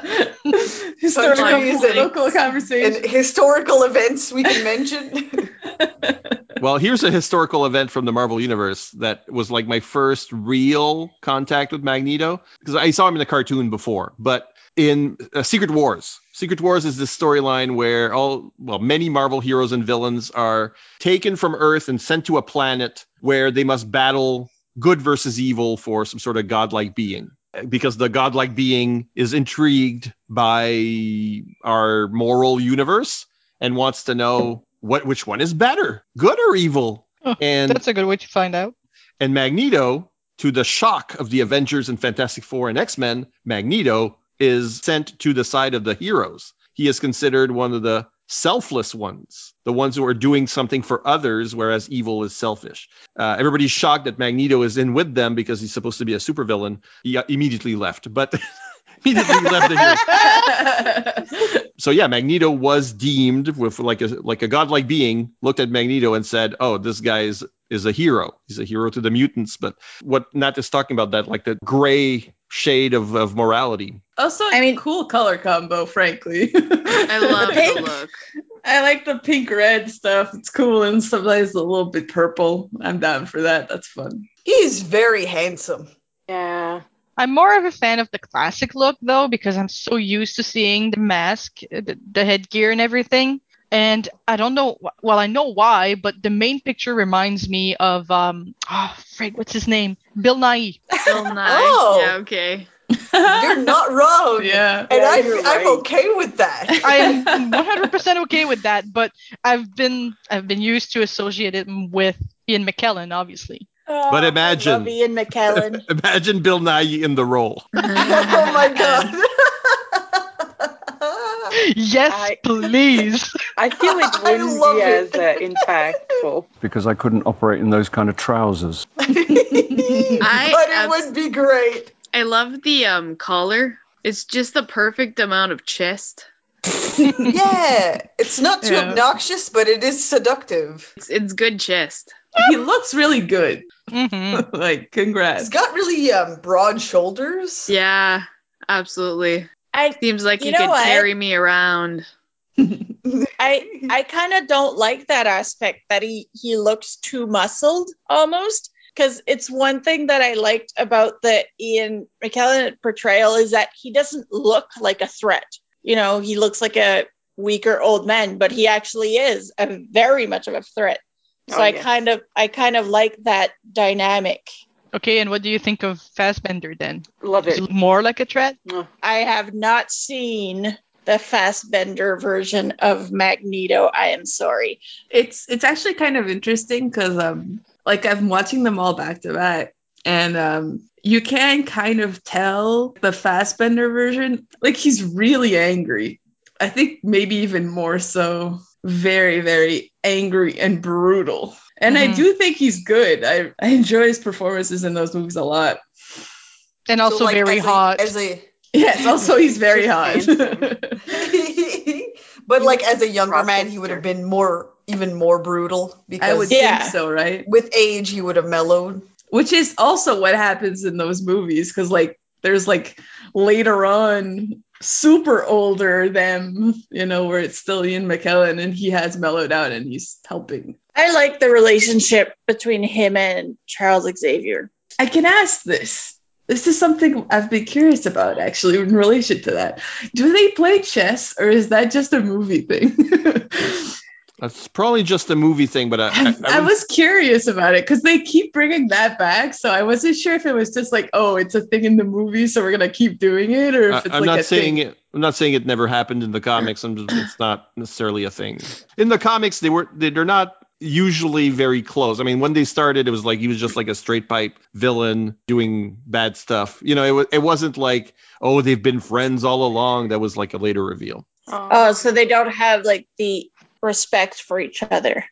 historical conversations and historical events we can mention? Well, here's a historical event from the Marvel Universe that was like my first real contact with Magneto, because I saw him in the cartoon before, but in Secret Wars. Secret Wars is this storyline where many Marvel heroes and villains are taken from Earth and sent to a planet where they must battle good versus evil for some sort of godlike being, because the godlike being is intrigued by our moral universe and wants to know which one is better, good or evil. And that's a good way to find out. And Magneto, to the shock of the Avengers and Fantastic Four and X-Men, Magneto is sent to the side of the heroes. He is considered one of the selfless ones, the ones who are doing something for others, whereas evil is selfish. Everybody's shocked that Magneto is in with them because he's supposed to be a supervillain. He immediately left, but immediately left the hero. So yeah, Magneto was deemed with like a godlike being, looked at Magneto and said, "Oh, this guy is a hero. He's a hero to the mutants." But what Nat is talking about, that like the gray shade of morality. Also, cool color combo, frankly. I love the look. I like the pink-red stuff. It's cool, and sometimes a little bit purple. I'm down for that. That's fun. He's very handsome. Yeah. I'm more of a fan of the classic look, though, because I'm so used to seeing the mask, the headgear and everything. And I don't know, I know why, but the main picture reminds me of, what's his name? Bill Nye. Bill Nye. Oh. Yeah, okay. You're not wrong. Yeah. And you're I'm right. okay with that. I'm 100% okay with that, but I've been used to associate it with Ian McKellen, obviously. But imagine, I love Ian McKellen. Imagine Bill Nye in the role. Oh my god. Yes, please. I feel it wouldn't love be it. as impactful. Because I couldn't operate in those kind of trousers. But it would be great. I love the collar. It's just the perfect amount of chest. Yeah, it's not too obnoxious, but it is seductive. It's good chest. He looks really good. Mm-hmm. Like, congrats. He's got really broad shoulders. Yeah, absolutely. Seems like you he know could what? carry me around. I kind of don't like that aspect that he looks too muscled almost, because it's one thing that I liked about the Ian McKellen portrayal is that he doesn't look like a threat. You know, he looks like a weaker old man, but he actually is very much of a threat. So I kind of like that dynamic. Okay, and what do you think of Fassbender then? Love Is it. it more like a threat? I have not seen the Fassbender version of Magneto. I am sorry. It's actually kind of interesting because I'm watching them all back to back, and you can kind of tell the Fassbender version, like, he's really angry. I think maybe even more so, very, very angry and brutal. And I do think he's good. I enjoy his performances in those movies a lot. And also very hot. Yes, also he's very hot. But like as a younger man, he would have been even more brutal. Because I would think so, right? With age, he would have mellowed. Which is also what happens in those movies, because like there's like later on super older them, where it's still Ian McKellen and he has mellowed out and he's helping. I like the relationship between him and Charles Xavier. I can ask this. This is something I've been curious about, actually, in relation to that. Do they play chess, or is that just a movie thing? That's probably just a movie thing, but I was curious about it because they keep bringing that back. So I wasn't sure if it was just like, oh, it's a thing in the movie, so we're gonna keep doing it, or if it's I'm like not a saying thing. it. I'm not saying it never happened in the comics. It's not necessarily a thing. In the comics, they're not usually very close. I mean, when they started, it was like he was just like a straight pipe villain doing bad stuff. It wasn't like, oh, they've been friends all along. That was like a later reveal. Oh, so they don't have like the respect for each other.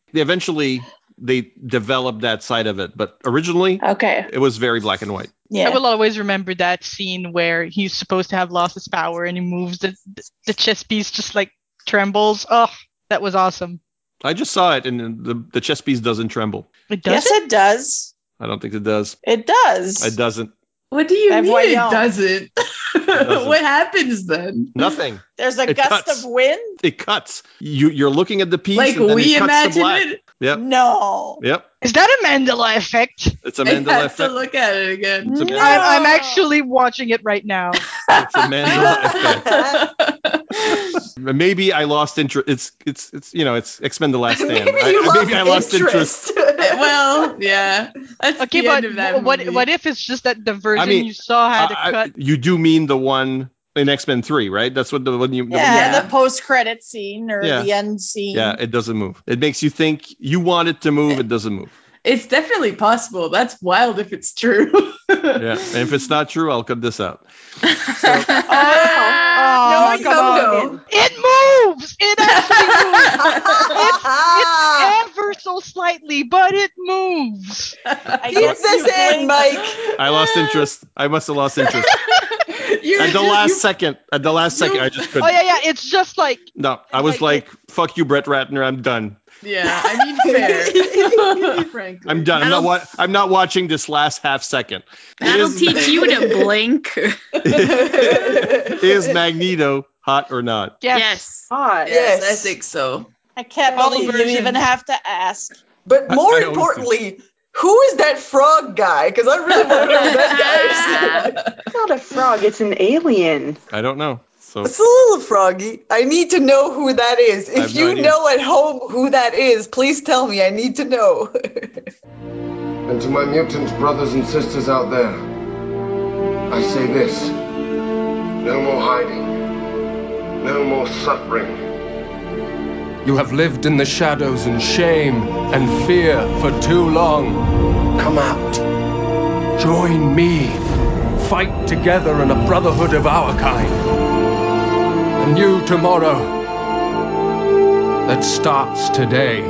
They developed that side of it, but originally, it was very black and white. I will always remember that scene where he's supposed to have lost his power and he moves the chess piece just like trembles. Oh, that was awesome. I just saw it, and the chess piece doesn't tremble. It does. Yes, it does. I don't think it does. It does. It doesn't. What do you mean it doesn't? What happens then? Nothing. There's a It gust cuts. of wind. It cuts. You're looking at the piece, Like and then we it cuts to imagine black. it? Yep. No. Yep. Is that a Mandela effect? It's a I Mandela have to effect. look at it again. It's a Mandela, I'm actually watching it right now. it's a Mandela effect. Maybe I lost interest. It's X-Men: The Last Stand. Maybe I lost interest. Well, yeah. That's Okay, the but end of that movie. what if it's just that the version I mean, you saw had a cut? You do mean the one in X-Men 3, right? That's what the one you. Yeah, the post-credit scene or Yeah. the end scene. Yeah, it doesn't move. It makes you think you want it to move. It doesn't move. It's definitely possible. That's wild if it's true. Yeah, and if it's not true, I'll cut this out. No, come on. It moves. It actually moves. It's ever so slightly, but it moves. I guess this in, Mike. I lost interest. I must have lost interest. At the last second, I just couldn't. Oh yeah, it's just like. No, I was like, "Fuck you, Brett Ratner. I'm done. Yeah, I mean, fair. Frankly, I'm done. I'm not watching this last half second." That'll teach you to blink. Is Magneto hot or not? Yes. Hot. Yes, I think so. I can't All believe versions. you even have to ask. But more I always importantly, who is that frog guy? Because I really want to know who that guy is. It's not a frog, it's an alien. I don't know. So It's a little froggy. I need to know who that is. I have If no you idea. know at home who that is, please tell me. I need to know. And to my mutant brothers and sisters out there, I say this: no more hiding, no more suffering. You have lived in the shadows in shame and fear for too long. Come out. Join me. Fight together in a brotherhood of our kind. A new tomorrow that starts today.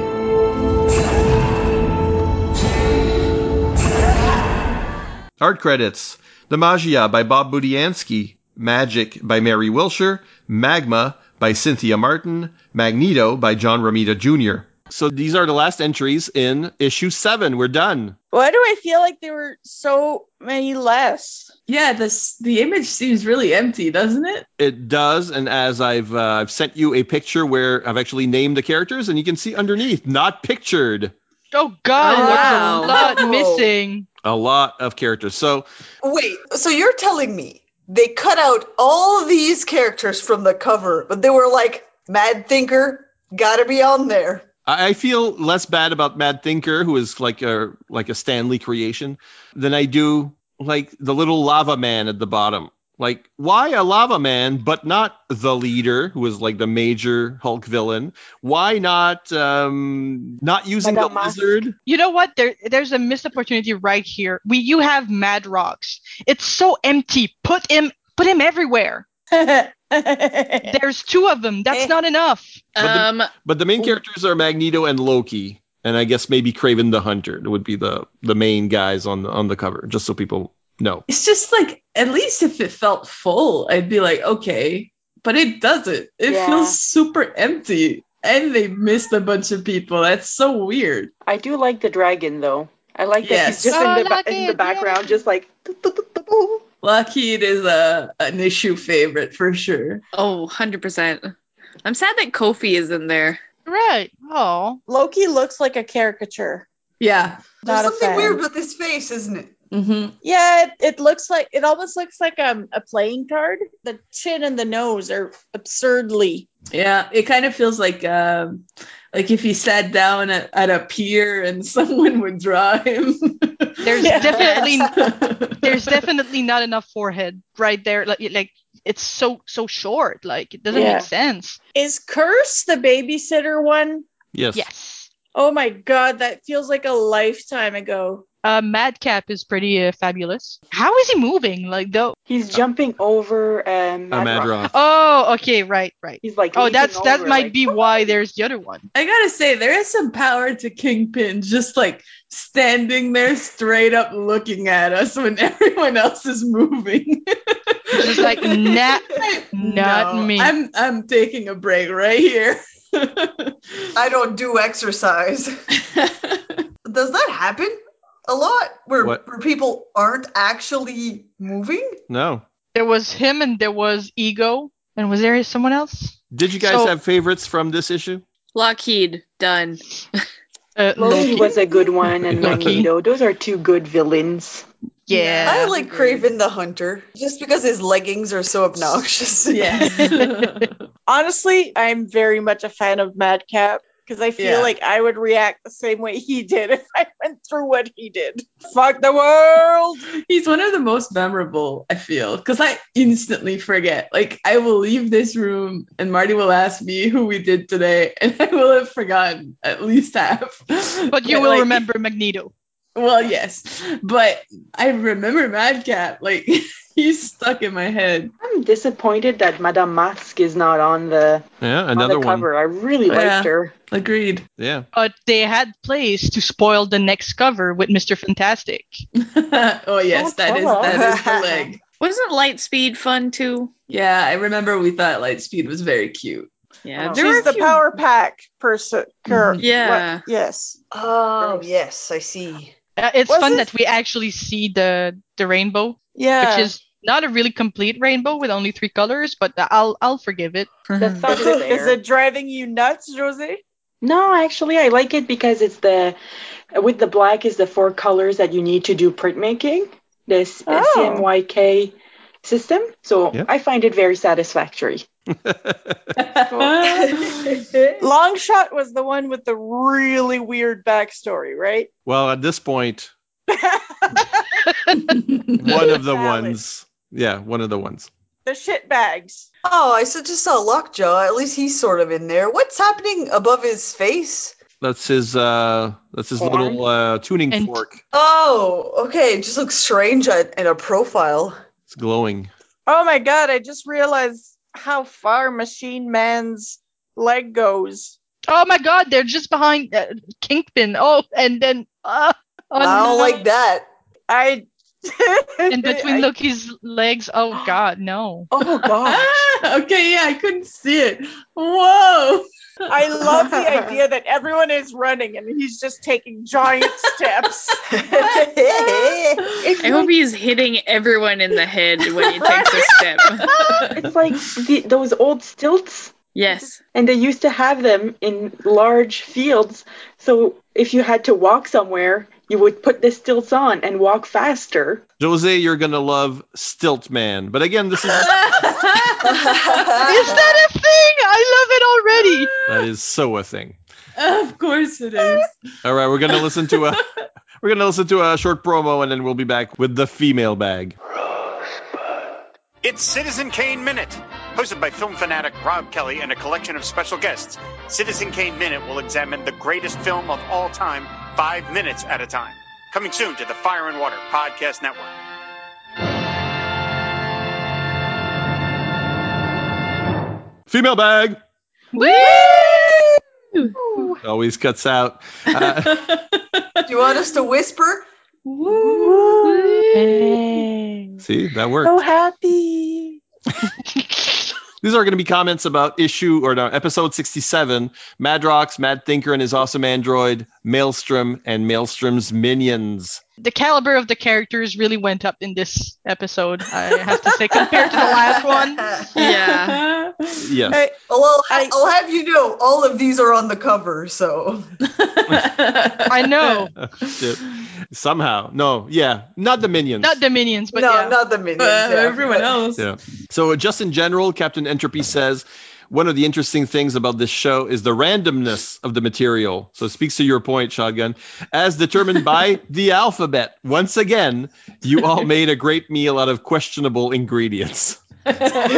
art credits: The Magia by Bob Budiansky, Magic by Mary Wilshire, Magma by Cynthia Martin, Magneto by John Romita Jr. So these are the last entries in issue 7. We're done. Why do I feel like there were so many less? Yeah, the image seems really empty, doesn't it? It does, and as I've sent you a picture where I've actually named the characters, and you can see underneath, not pictured, Oh God, Oh, there's wow. a lot missing. a lot of characters. So Wait, so you're telling me they cut out all these characters from the cover, but they were like, Mad Thinker, gotta be on there. I feel less bad about Mad Thinker, who is like a Stan Lee creation, than I do like the little lava man at the bottom. Like, why a lava man, but not the leader, who is like the major Hulk villain? Why not using the lizard? You know what? There's a missed opportunity right here. You have Mad Rocks. It's so empty. Put him everywhere. There's 2 of them. That's not enough. But the main characters are Magneto and Loki, and I guess maybe Kraven the Hunter would be the main guys on the cover, just so people know. It's just like, at least if it felt full, I'd be like, okay. But it doesn't. It feels super empty. And they missed a bunch of people. That's so weird. I do like the dragon, though. I like that he's just in the background, just like... Lockheed is an issue favorite for sure. Oh, 100%. I'm sad that Kofi is in there. Right. Oh. Loki looks like a caricature. Yeah. There's Not a something fan. weird with his face, isn't it? Mm-hmm. Yeah, it looks like it almost looks like a playing card. The chin and the nose are absurdly. Yeah, it kind of feels like if he sat down at a pier and someone would draw him. There's definitely not enough forehead right there. Like it's so short. Like it doesn't Yeah. make sense. Is Curse the babysitter one? Yes. Yes. Oh my god, that feels like a lifetime ago. Madcap is pretty fabulous. How is he moving? Like though. He's jumping over Madrox. Madrox. Oh, okay, right. He's like, Oh, leaping that over, might like, be why there's the other one. I gotta say, there is some power to Kingpin just like standing there straight up looking at us when everyone else is moving. Just like not No, me. I'm taking a break right here. I don't do exercise. Does that happen a lot where people aren't actually moving? No. There was him and there was Ego. And was there someone else? Did you guys have favorites from this issue? Lockheed, done. Loki was a good one, and Loki. Magneto. Those are two good villains. Yeah. I like Craven the Hunter just because his leggings are so obnoxious. Yeah. Honestly, I'm very much a fan of Madcap because I feel Yeah. like I would react the same way he did if I went through what he did. Fuck the world! He's one of the most memorable, I feel, because I instantly forget. Like, I will leave this room and Marty will ask me who we did today, and I will have forgotten at least half. But you will remember Magneto. Well, yes, but I remember Madcap. Like, he's stuck in my head. I'm disappointed that Madame Masque is not on the another one. cover. I really liked her. Agreed. Yeah. But they had plays to spoil the next cover with Mr. Fantastic. Oh yes, that is the leg. Wasn't Lightspeed fun too? Yeah, I remember we thought Lightspeed was very cute. Yeah, She's the power pack person. Yeah. Yes. Oh, yes, I see. It's fun that we actually see the rainbow. Yeah. Which is not a really complete rainbow with only 3 colors, but I'll forgive it. Is it driving you nuts, Josie? No, actually, I like it because it's with the black is the 4 colors that you need to do printmaking, this CMYK system. So I find it very satisfactory. Longshot was the one with the really weird backstory, right? Well, at this point, one of the ones. Yeah, one of the ones. The shit bags. Oh, I just saw Lockjaw. At least he's sort of in there. What's happening above his face? That's his little tuning fork. Oh, okay. It just looks strange in a profile. It's glowing. Oh my god, I just realized how far Machine Man's leg goes. Oh my god, they're just behind Kingpin. Oh, and then... I don't like that. In between Loki's legs. Oh god, no. Oh gosh. Okay, yeah, I couldn't see it. Whoa. I love the idea that everyone is running and he's just taking giant steps. I hope he's hitting everyone in the head when he takes a step. It's like those old stilts. Yes. And they used to have them in large fields. So if you had to walk somewhere, you would put the stilts on and walk faster. Jose, you're going to love Stilt Man. But again, this is... Is that a thing? I love it already. That is so a thing. Of course it is. All right, we're going to listen to a short promo and then we'll be back with the female bag. It's Citizen Kane Minute. Hosted by film fanatic Rob Kelly and a collection of special guests, Citizen Kane Minute will examine the greatest film of all time, 5 minutes at a time. Coming soon to the Fire and Water Podcast Network. Female bag. Woo! Always cuts out. Do you want us to whisper? See, that worked. So happy. These are going to be comments about episode 67, Madrox, Mad Thinker and his awesome android, Maelstrom, and Maelstrom's minions. The caliber of the characters really went up in this episode, I have to say, compared to the last one. Yeah. Yes. Hey, well, I'll have you know, all of these are on the cover, so. I know. Shit. Somehow. No, yeah. Not the minions. Not the minions, but no, yeah. not the minions. Yeah. Everyone else. Yeah. So just in general, Captain Entropy says, one of the interesting things about this show is the randomness of the material. So it speaks to your point, Shotgun. As determined by the alphabet. Once again, you all made a great meal out of questionable ingredients. I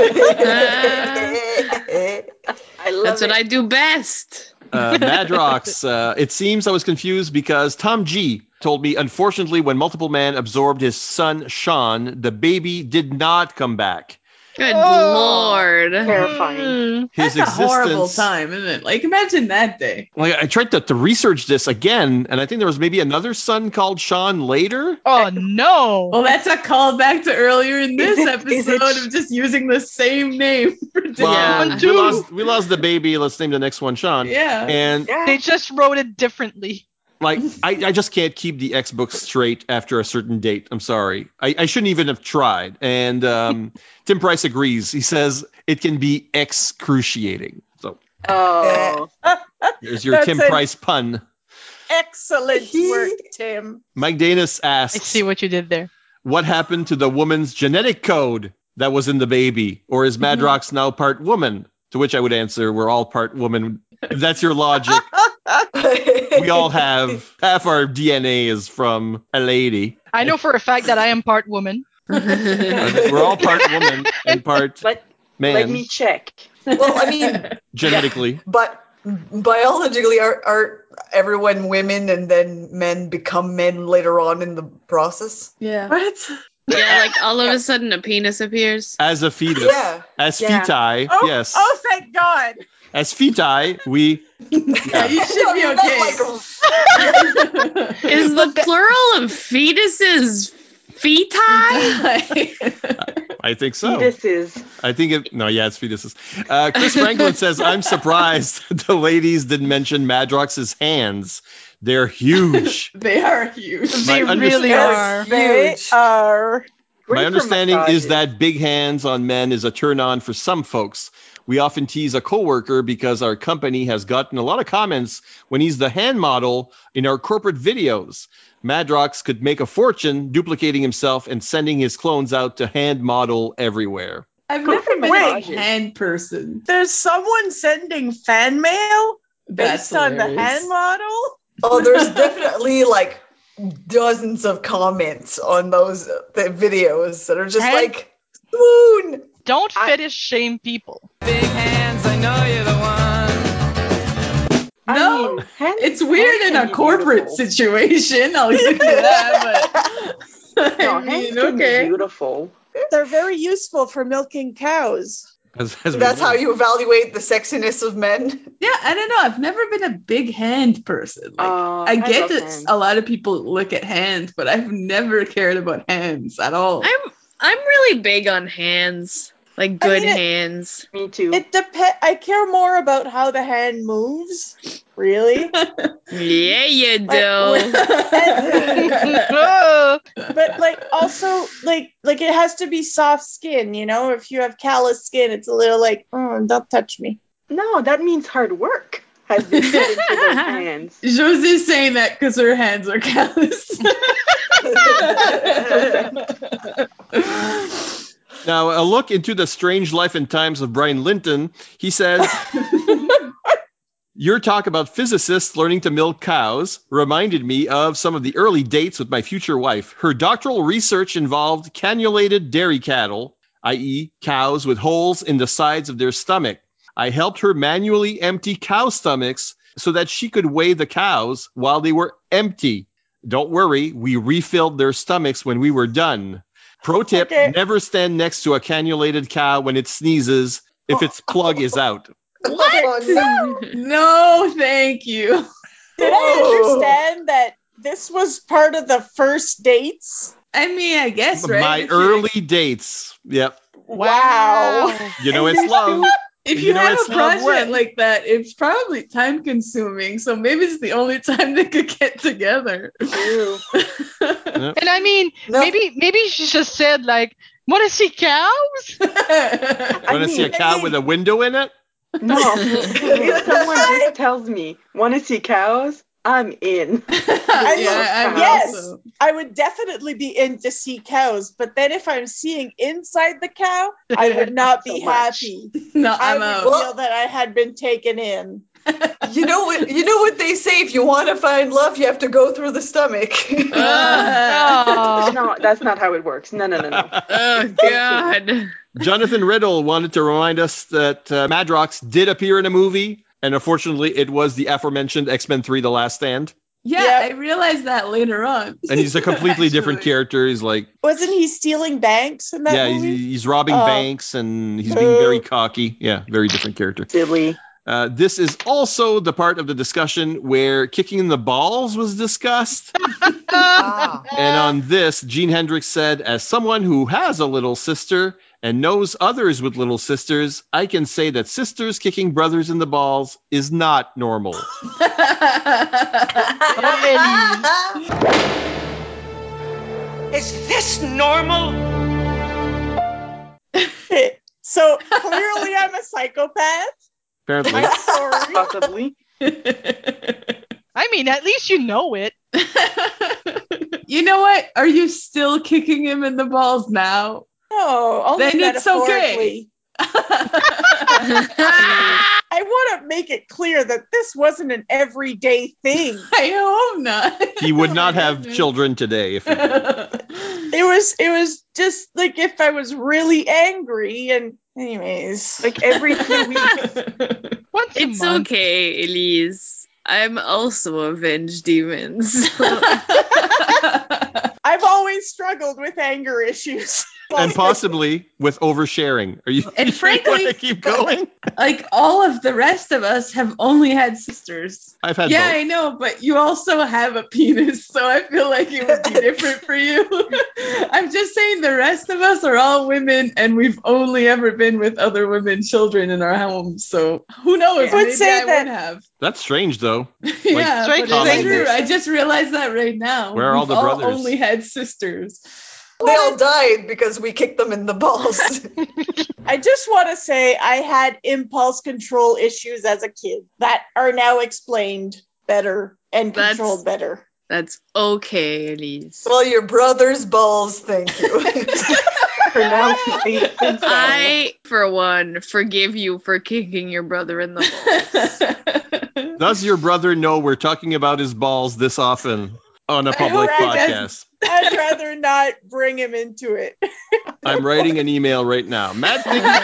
love That's what I do best. Madrox, it seems I was confused because Tom G told me, unfortunately, when Multiple Man absorbed his son, Sean, the baby did not come back. Good Lord. Terrifying. His That's a horrible existence- time, isn't it? Like, imagine that day. Like, I tried to research this again, and I think there was maybe another son called Sean later. Oh, no. Well, that's a callback to earlier in this Is episode it- of just using the same name for Well, different we lost the baby. Let's name the next one Sean. Yeah. And They just wrote it differently. like, I just can't keep the X books straight after a certain date. I'm sorry. I shouldn't even have tried. And Tim Price agrees. He says it can be excruciating. So Oh. there's your That's Tim an Price pun. Excellent work, Tim. Mike Danis I asks, see what you did there. what happened to the woman's genetic code that was in the baby? Or is Madrox now part woman? To which I would answer, we're all part woman. If that's your logic. We all have half our DNA is from a lady. I know for a fact that I am part woman. We're all part woman and part Let man me check. Well, I mean, genetically. but biologically, are everyone women and then men become men later on in the process? Yeah. What? Yeah, like all of a sudden a penis appears. As a fetus. Yeah. As Yeah. feti, Oh, yes. Oh, thank God. As feti, we Yeah, you should be okay. Is the plural of fetuses feti? I think so. Fetuses. I think it's fetuses. Chris Franklin says, I'm surprised the ladies didn't mention Madrox's hands. They're huge. They are huge. They really are. They are. My for understanding is massages. that big hands on men is a turn on for some folks. We often tease a coworker because our company has gotten a lot of comments when he's the hand model in our corporate videos. Madrox could make a fortune duplicating himself and sending his clones out to hand model everywhere. I've never been a Wait. hand person. There's someone sending fan mail That's based on the hilarious. hand model. Oh, there's definitely like dozens of comments on those the videos that are just Hand- like, swoon. Don't fetish shame people. Big hands, I know you're the one. No, it's weird in a corporate situation. I'll give you that, but No, I hands mean, can be okay. beautiful. They're very useful for milking cows. That's how you evaluate the sexiness of men. Yeah, I don't know. I've never been a big hand person. Like, I get love that hands. a lot of people look at hands, but I've never cared about hands at all. I'm really big on hands. Like good hands. Me too. It depends. I care more about how the hand moves. Really? Yeah, you do. But like also like it has to be soft skin, you know? If you have callous skin, it's a little like, oh, don't touch me. No, that means hard work has been put into those hands. Josie's saying that because her hands are callous. Now, a look into the strange life and times of Brian Linton. He says, your talk about physicists learning to milk cows reminded me of some of the early dates with my future wife. Her doctoral research involved cannulated dairy cattle, i.e. cows with holes in the sides of their stomach. I helped her manually empty cow stomachs so that she could weigh the cows while they were empty. Don't worry, we refilled their stomachs when we were done. Pro tip, never stand next to a cannulated cow when it sneezes if its plug is out. What? No, thank you. Did I understand this was part of the first dates? I mean, I guess, right? My If you- early dates. Yep. Wow. You know And it's there's love. If You you know have it's a love project when. like that, it's probably time consuming. So maybe it's the only time they could get together. Ew. And I mean, No. maybe she just said like, "Want to see cows?" Want to see a cow with a window in it? No. If someone just tells me, want to see cows, I'm in. I mean, I'm yes, also- I would definitely be in to see cows, but then if I'm seeing inside the cow, I would not be So much. happy. No, I I'm would out. feel that I had been taken in. You know what they say, if you want to find love, you have to go through the stomach. Oh, No, that's not how it works. No. Oh God. Jonathan Riddle wanted to remind us that Madrox did appear in a movie, and unfortunately, it was the aforementioned X-Men 3: The Last Stand. Yeah, Yep. I realized that later on. And he's a completely different Actually. character. He's like, Wasn't he stealing banks in that yeah, movie? he's robbing Oh. banks, and he's being very cocky. Yeah, very different character. Silly. This is also the part of the discussion where kicking in the balls was discussed. Ah. And on this, Gene Hendricks said, as someone who has a little sister and knows others with little sisters, I can say that sisters kicking brothers in the balls is not normal. Is this normal? So clearly I'm a psychopath. Apparently. I'm sorry. Possibly. I mean, at least you know it. You know what? Are you still kicking him in the balls now? No, only Then it's okay. I want to make it clear that this wasn't an everyday thing. I hope not. He would not have children today. If he did. It was just like if I was really angry and anyways. Like every 2 weeks. Once a It's month. okay, Elise. I'm also avenged demons. I've always struggled with anger issues. And possibly with oversharing. Are you, And you frankly- want to keep going? Like all of the rest of us have only had sisters. I've had Yeah, both. I know, but you also have a penis, so I feel like it would be different for you. I'm just saying the rest of us are all women, and we've only ever been with other women children in our homes. So who knows? I would Maybe say I that- would have. That's strange, though. Yeah, straight but it's to true. say- I just realized that right now. Where are all We've the brothers? only had sisters. They all died because we kicked them in the balls. I just want to say I had impulse control issues as a kid that are now explained better and That's- controlled better. That's okay, Elise. Well, your brother's balls, thank you. Pronunciation. I, for one, forgive you for kicking your brother in the balls. Does your brother know we're talking about his balls this often on a public hope he podcast? I'd rather not bring him into it. I'm writing an email right now. Mad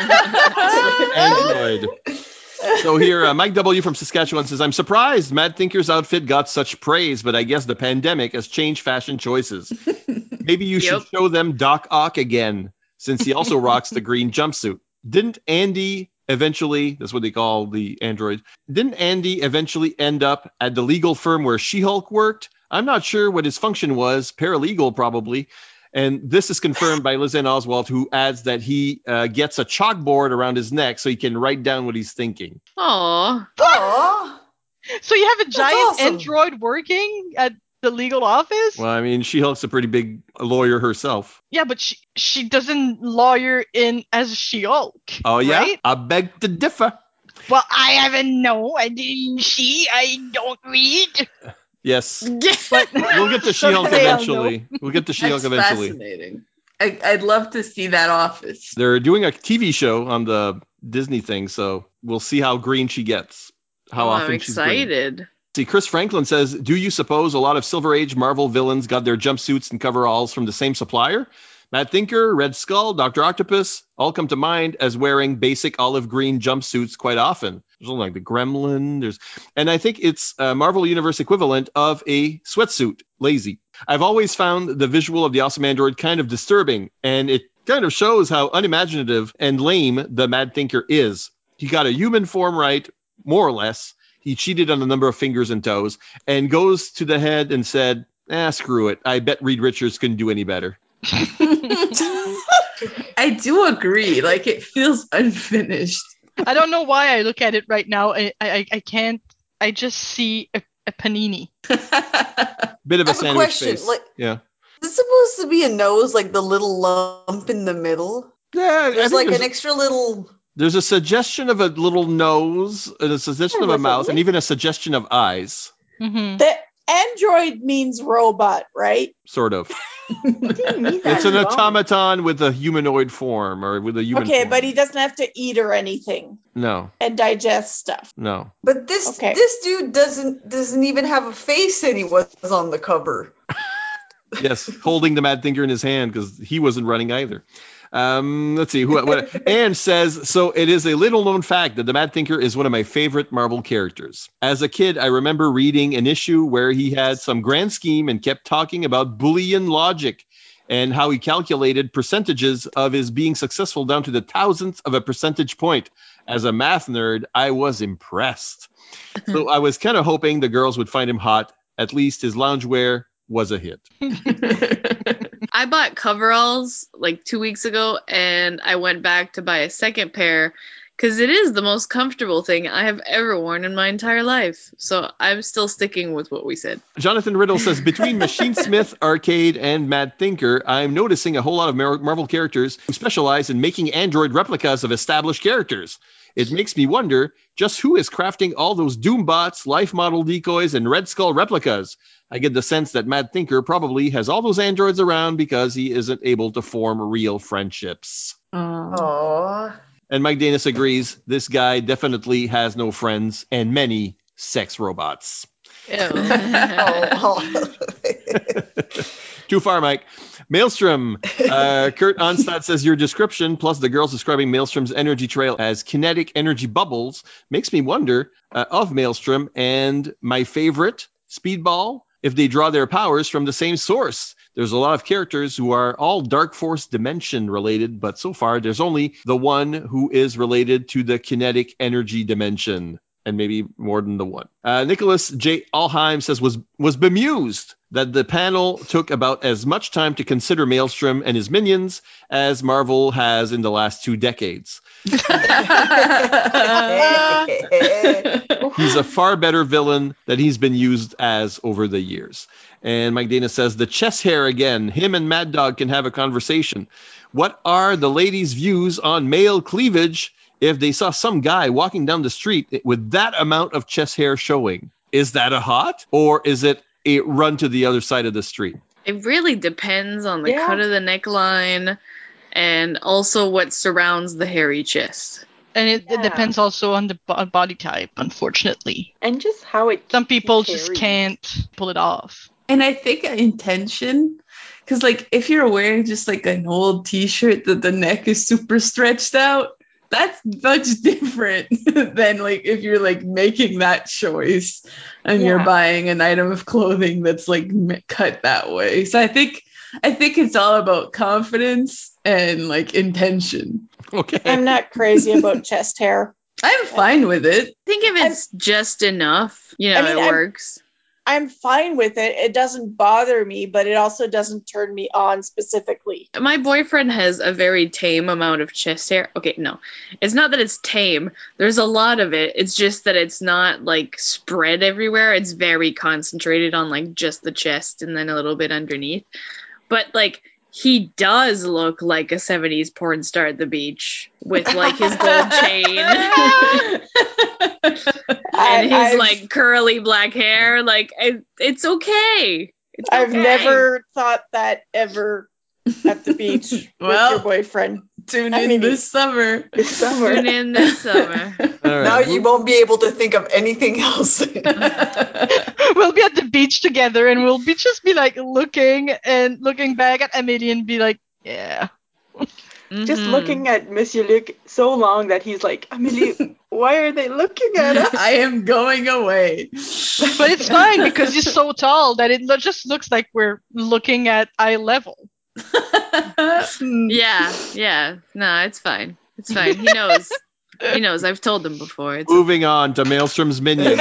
Android. So here, Mike W. from Saskatchewan says, I'm surprised Mad Thinker's outfit got such praise, but I guess the pandemic has changed fashion choices. Maybe you should show them Doc Ock again, since he also rocks the green jumpsuit. Didn't Andy eventually, that's what they call the android, didn't Andy eventually end up at the legal firm where She-Hulk worked? I'm not sure what his function was, paralegal probably. And this is confirmed by Lizanne Oswald, who adds that he gets a chalkboard around his neck so he can write down what he's thinking. Aw. Aw. So you have a giant awesome. android working at the legal office? Well, I mean, She-Hulk's a pretty big lawyer herself. Yeah, but she doesn't lawyer in as She-Hulk. Oh, yeah? Right? I beg to differ. Well, I haven't know. I didn't see. I don't read. Yes. But We'll get to She-Hulk someday I'll eventually. We'll get to She-Hulk That's eventually. fascinating. I'd love to see that office. They're doing a TV show on the Disney thing, so we'll see how green she gets. How often I'm she's green. excited. See, Chris Franklin says, do you suppose a lot of Silver Age Marvel villains got their jumpsuits and coveralls from the same supplier? Mad Thinker, Red Skull, Dr. Octopus all come to mind as wearing basic olive green jumpsuits quite often. There's like the Gremlin. And I think it's a Marvel Universe equivalent of a sweatsuit, lazy. I've always found the visual of the Awesome Android kind of disturbing, and it kind of shows how unimaginative and lame the Mad Thinker is. He got a human form right, more or less. he cheated on the number of fingers and toes, and goes to the head and said, screw it. I bet Reed Richards couldn't do any better. I do agree. Like, it feels unfinished. I don't know why I look at it right now. I can't. I just see a panini. Bit of I a have a sandwich question. face. Like, yeah. is it supposed to be a nose, like the little lump in the middle? Yeah, There's like an extra little. There's a suggestion of a little nose, and a suggestion of a with a mouth, and lip. even a suggestion of eyes. Mm-hmm. The android means robot, right? Sort of. It's an automaton with a humanoid form, or with a human Okay, form. but he doesn't have to eat or anything No, and digest stuff. no. But this dude doesn't even have a face, and he was on the cover. Yes, holding the Mad Thinker in his hand because he wasn't running either. Let's see. What Anne says, so it is a little known fact that the Mad Thinker is one of my favorite Marvel characters. As a kid, I remember reading an issue where he had some grand scheme and kept talking about Boolean logic and how he calculated percentages of his being successful down to the thousandth of a percentage point. As a math nerd, I was impressed. So I was kind of hoping the girls would find him hot. At least his loungewear was a hit. I bought coveralls like 2 weeks ago, and I went back to buy a second pair because it is the most comfortable thing I have ever worn in my entire life. So I'm still sticking with what we said. Jonathan Riddle says, between Machine Smith, Arcade, and Mad Thinker, I'm noticing a whole lot of Marvel characters who specialize in making android replicas of established characters. It makes me wonder just who is crafting all those Doombots, life model decoys, and Red Skull replicas. I get the sense that Mad Thinker probably has all those androids around because he isn't able to form real friendships. Aww. And Mike Danis agrees, this guy definitely has no friends and many sex robots. Too far, Mike. Maelstrom. Kurt Onstad says, your description, plus the girls describing Maelstrom's energy trail as kinetic energy bubbles, makes me wonder of Maelstrom and my favorite, Speedball, if they draw their powers from the same source. There's a lot of characters who are all Dark Force dimension related, but so far there's only the one who is related to the kinetic energy dimension. And maybe more than the one. Nicholas J. Alheim says, was bemused that the panel took about as much time to consider Maelstrom and his minions as Marvel has in the last 2 decades. He's a far better villain than he's been used as over the years. And Mike Dana says, the chest hair again. Him and Mad Dog can have a conversation. What are the ladies' views on male cleavage if they saw some guy walking down the street with that amount of chest hair showing? Is that a hot, or is it a run to the other side of the street? It really depends on the cut of the neckline and also what surrounds the hairy chest. And it depends also on the body type, unfortunately. And just how it. Some people just can't pull it off. And I think intention, because like if you're wearing just like an old t-shirt that the neck is super stretched out, that's much different than like if you're like making that choice and you're buying an item of clothing that's like cut that way. So I think it's all about confidence and like intention. Okay. I'm not crazy about chest hair. I'm fine with it. I think if it's just enough, it works. I'm fine with it. It doesn't bother me, but it also doesn't turn me on specifically. My boyfriend has a very tame amount of chest hair. Okay, no. It's not that it's tame. There's a lot of it. It's just that it's not like spread everywhere. It's very concentrated on like just the chest and then a little bit underneath. But like he does look like a 70s porn star at the beach with like his gold chain and his like curly black hair. Like it's okay. I've never thought that ever at the beach with your boyfriend. Tune in this summer. Tune in this summer. Now you won't be able to think of anything else. We'll be at the beach together and we'll just be like looking back at Amélie and be like, yeah. Just looking at Monsieur Luc so long that he's like, Amélie, why are they looking at us? I am going away. But it's fine because he's so tall that it just looks like we're looking at eye level. Yeah. No, it's fine. It's fine. He knows. He knows. I've told him before. It's Moving on to Maelstrom's minion.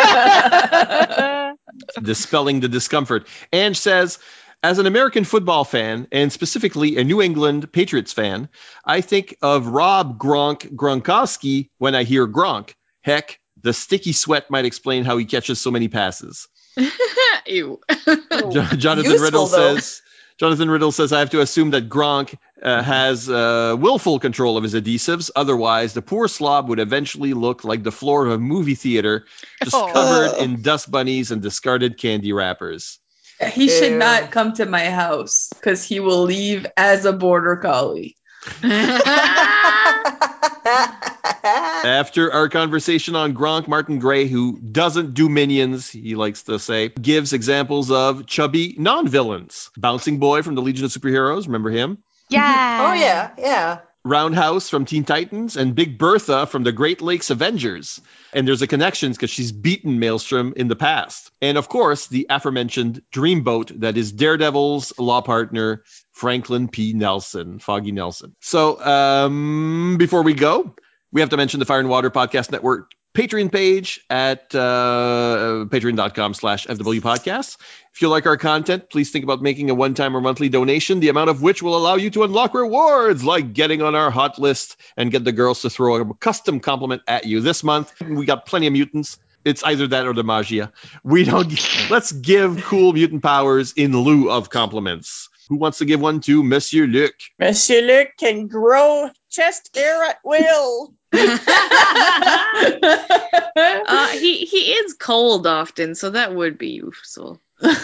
Dispelling the discomfort. Ange says, as an American football fan, and specifically a New England Patriots fan, I think of Rob Gronkowski when I hear Gronk. Heck, the sticky sweat might explain how he catches so many passes. Ew. Jonathan Riddle says, I have to assume that Gronk has willful control of his adhesives. Otherwise, the poor slob would eventually look like the floor of a movie theater, just covered in dust bunnies and discarded candy wrappers. He should not come to my house because he will leave as a border collie. After our conversation on Gronk, Martin Gray, who doesn't do minions, he likes to say, gives examples of chubby non-villains. Bouncing Boy from the Legion of Superheroes, remember him? Yeah. Oh, yeah. Roundhouse from Teen Titans, and Big Bertha from the Great Lakes Avengers. And there's a connection because she's beaten Maelstrom in the past. And of course, the aforementioned Dreamboat that is Daredevil's law partner, Franklin P. Nelson, Foggy Nelson. So before we go, we have to mention the Fire and Water Podcast Network Patreon page at patreon.com/FW Podcasts. If you like our content, please think about making a one-time or monthly donation, the amount of which will allow you to unlock rewards like getting on our hot list and get the girls to throw a custom compliment at you. This month, we got plenty of mutants. It's either that or the magia. Let's give cool mutant powers in lieu of compliments. Who wants to give one to Monsieur Luc? Monsieur Luc can grow chest hair at will. He is cold often, so that would be useful.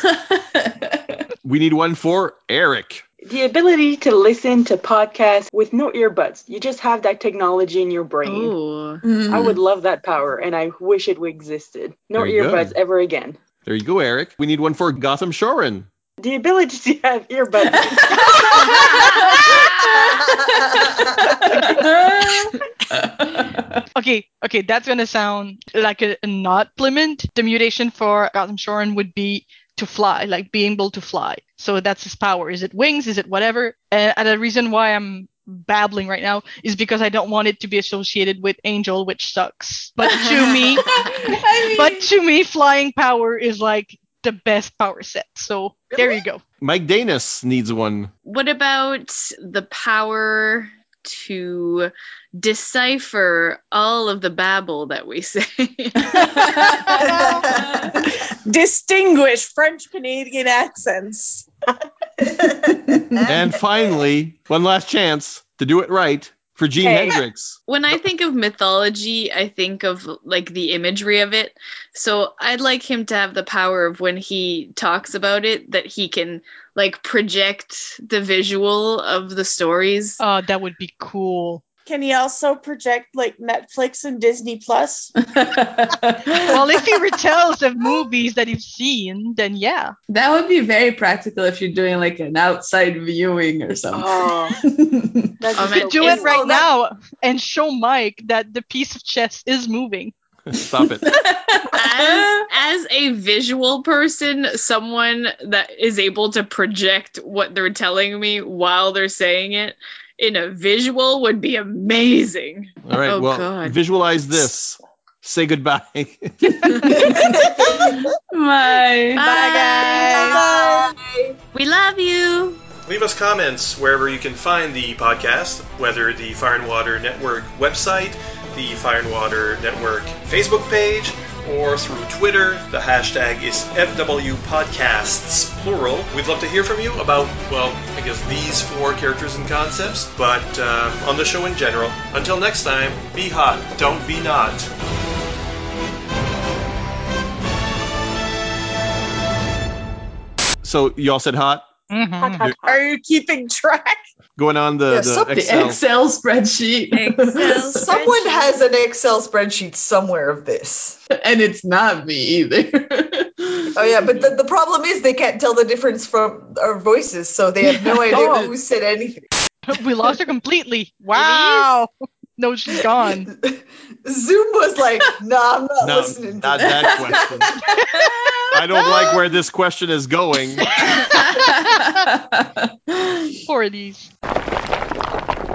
We need one for Eric. The ability to listen to podcasts with no earbuds. You just have that technology in your brain. Ooh. I would love that power, and I wish it existed. No There you earbuds go. ever again. There you go, Eric. We need one for Gotham Shorin. The ability to have earbuds. Okay, that's gonna sound like a not Plymouth. The mutation for Gotham Shorin would be to fly, like being able to fly. So that's his power. Is it wings? Is it whatever? And the reason why I'm babbling right now is because I don't want it to be associated with Angel, which sucks. But to me, flying power is like the best power set. So there you go. Mike Danis needs one. What about the power to decipher all of the babble that we say? Distinguish French-Canadian accents. And finally, one last chance to do it right for Gene Hendricks. When I think of mythology, I think of like the imagery of it. So I'd like him to have the power of when he talks about it, that he can like project the visual of the stories. Oh, that would be cool. Can he also project like Netflix and Disney Plus? Well, if he retells of movies that you've seen, then yeah. That would be very practical if you're doing like an outside viewing or something. You could do it right now and show Mike that the piece of chess is moving. Stop it. As a visual person, someone that is able to project what they're telling me while they're saying it in a visual would be amazing. All right, God. Visualize this. Say goodbye. Bye. Bye, guys. Bye. We love you. Leave us comments wherever you can find the podcast, whether the Fire and Water Network website, the Fire and Water Network Facebook page, or through Twitter. The hashtag is FW Podcasts, plural. We'd love to hear from you about, well, I guess these 4 characters and concepts, but on the show in general. Until next time, be hot, don't be not. So, you all said hot? Mm-hmm. Hot, hot, hot. Are you keeping track? Going on the Excel spreadsheet. Someone has an Excel spreadsheet somewhere of this. And it's not me either. Oh, yeah, but the problem is they can't tell the difference from our voices, so they have no idea who said anything. We lost her completely. Wow. No, she's gone. Zoom was like, nah, I'm not listening to not that question. I don't like where this question is going. Poor these.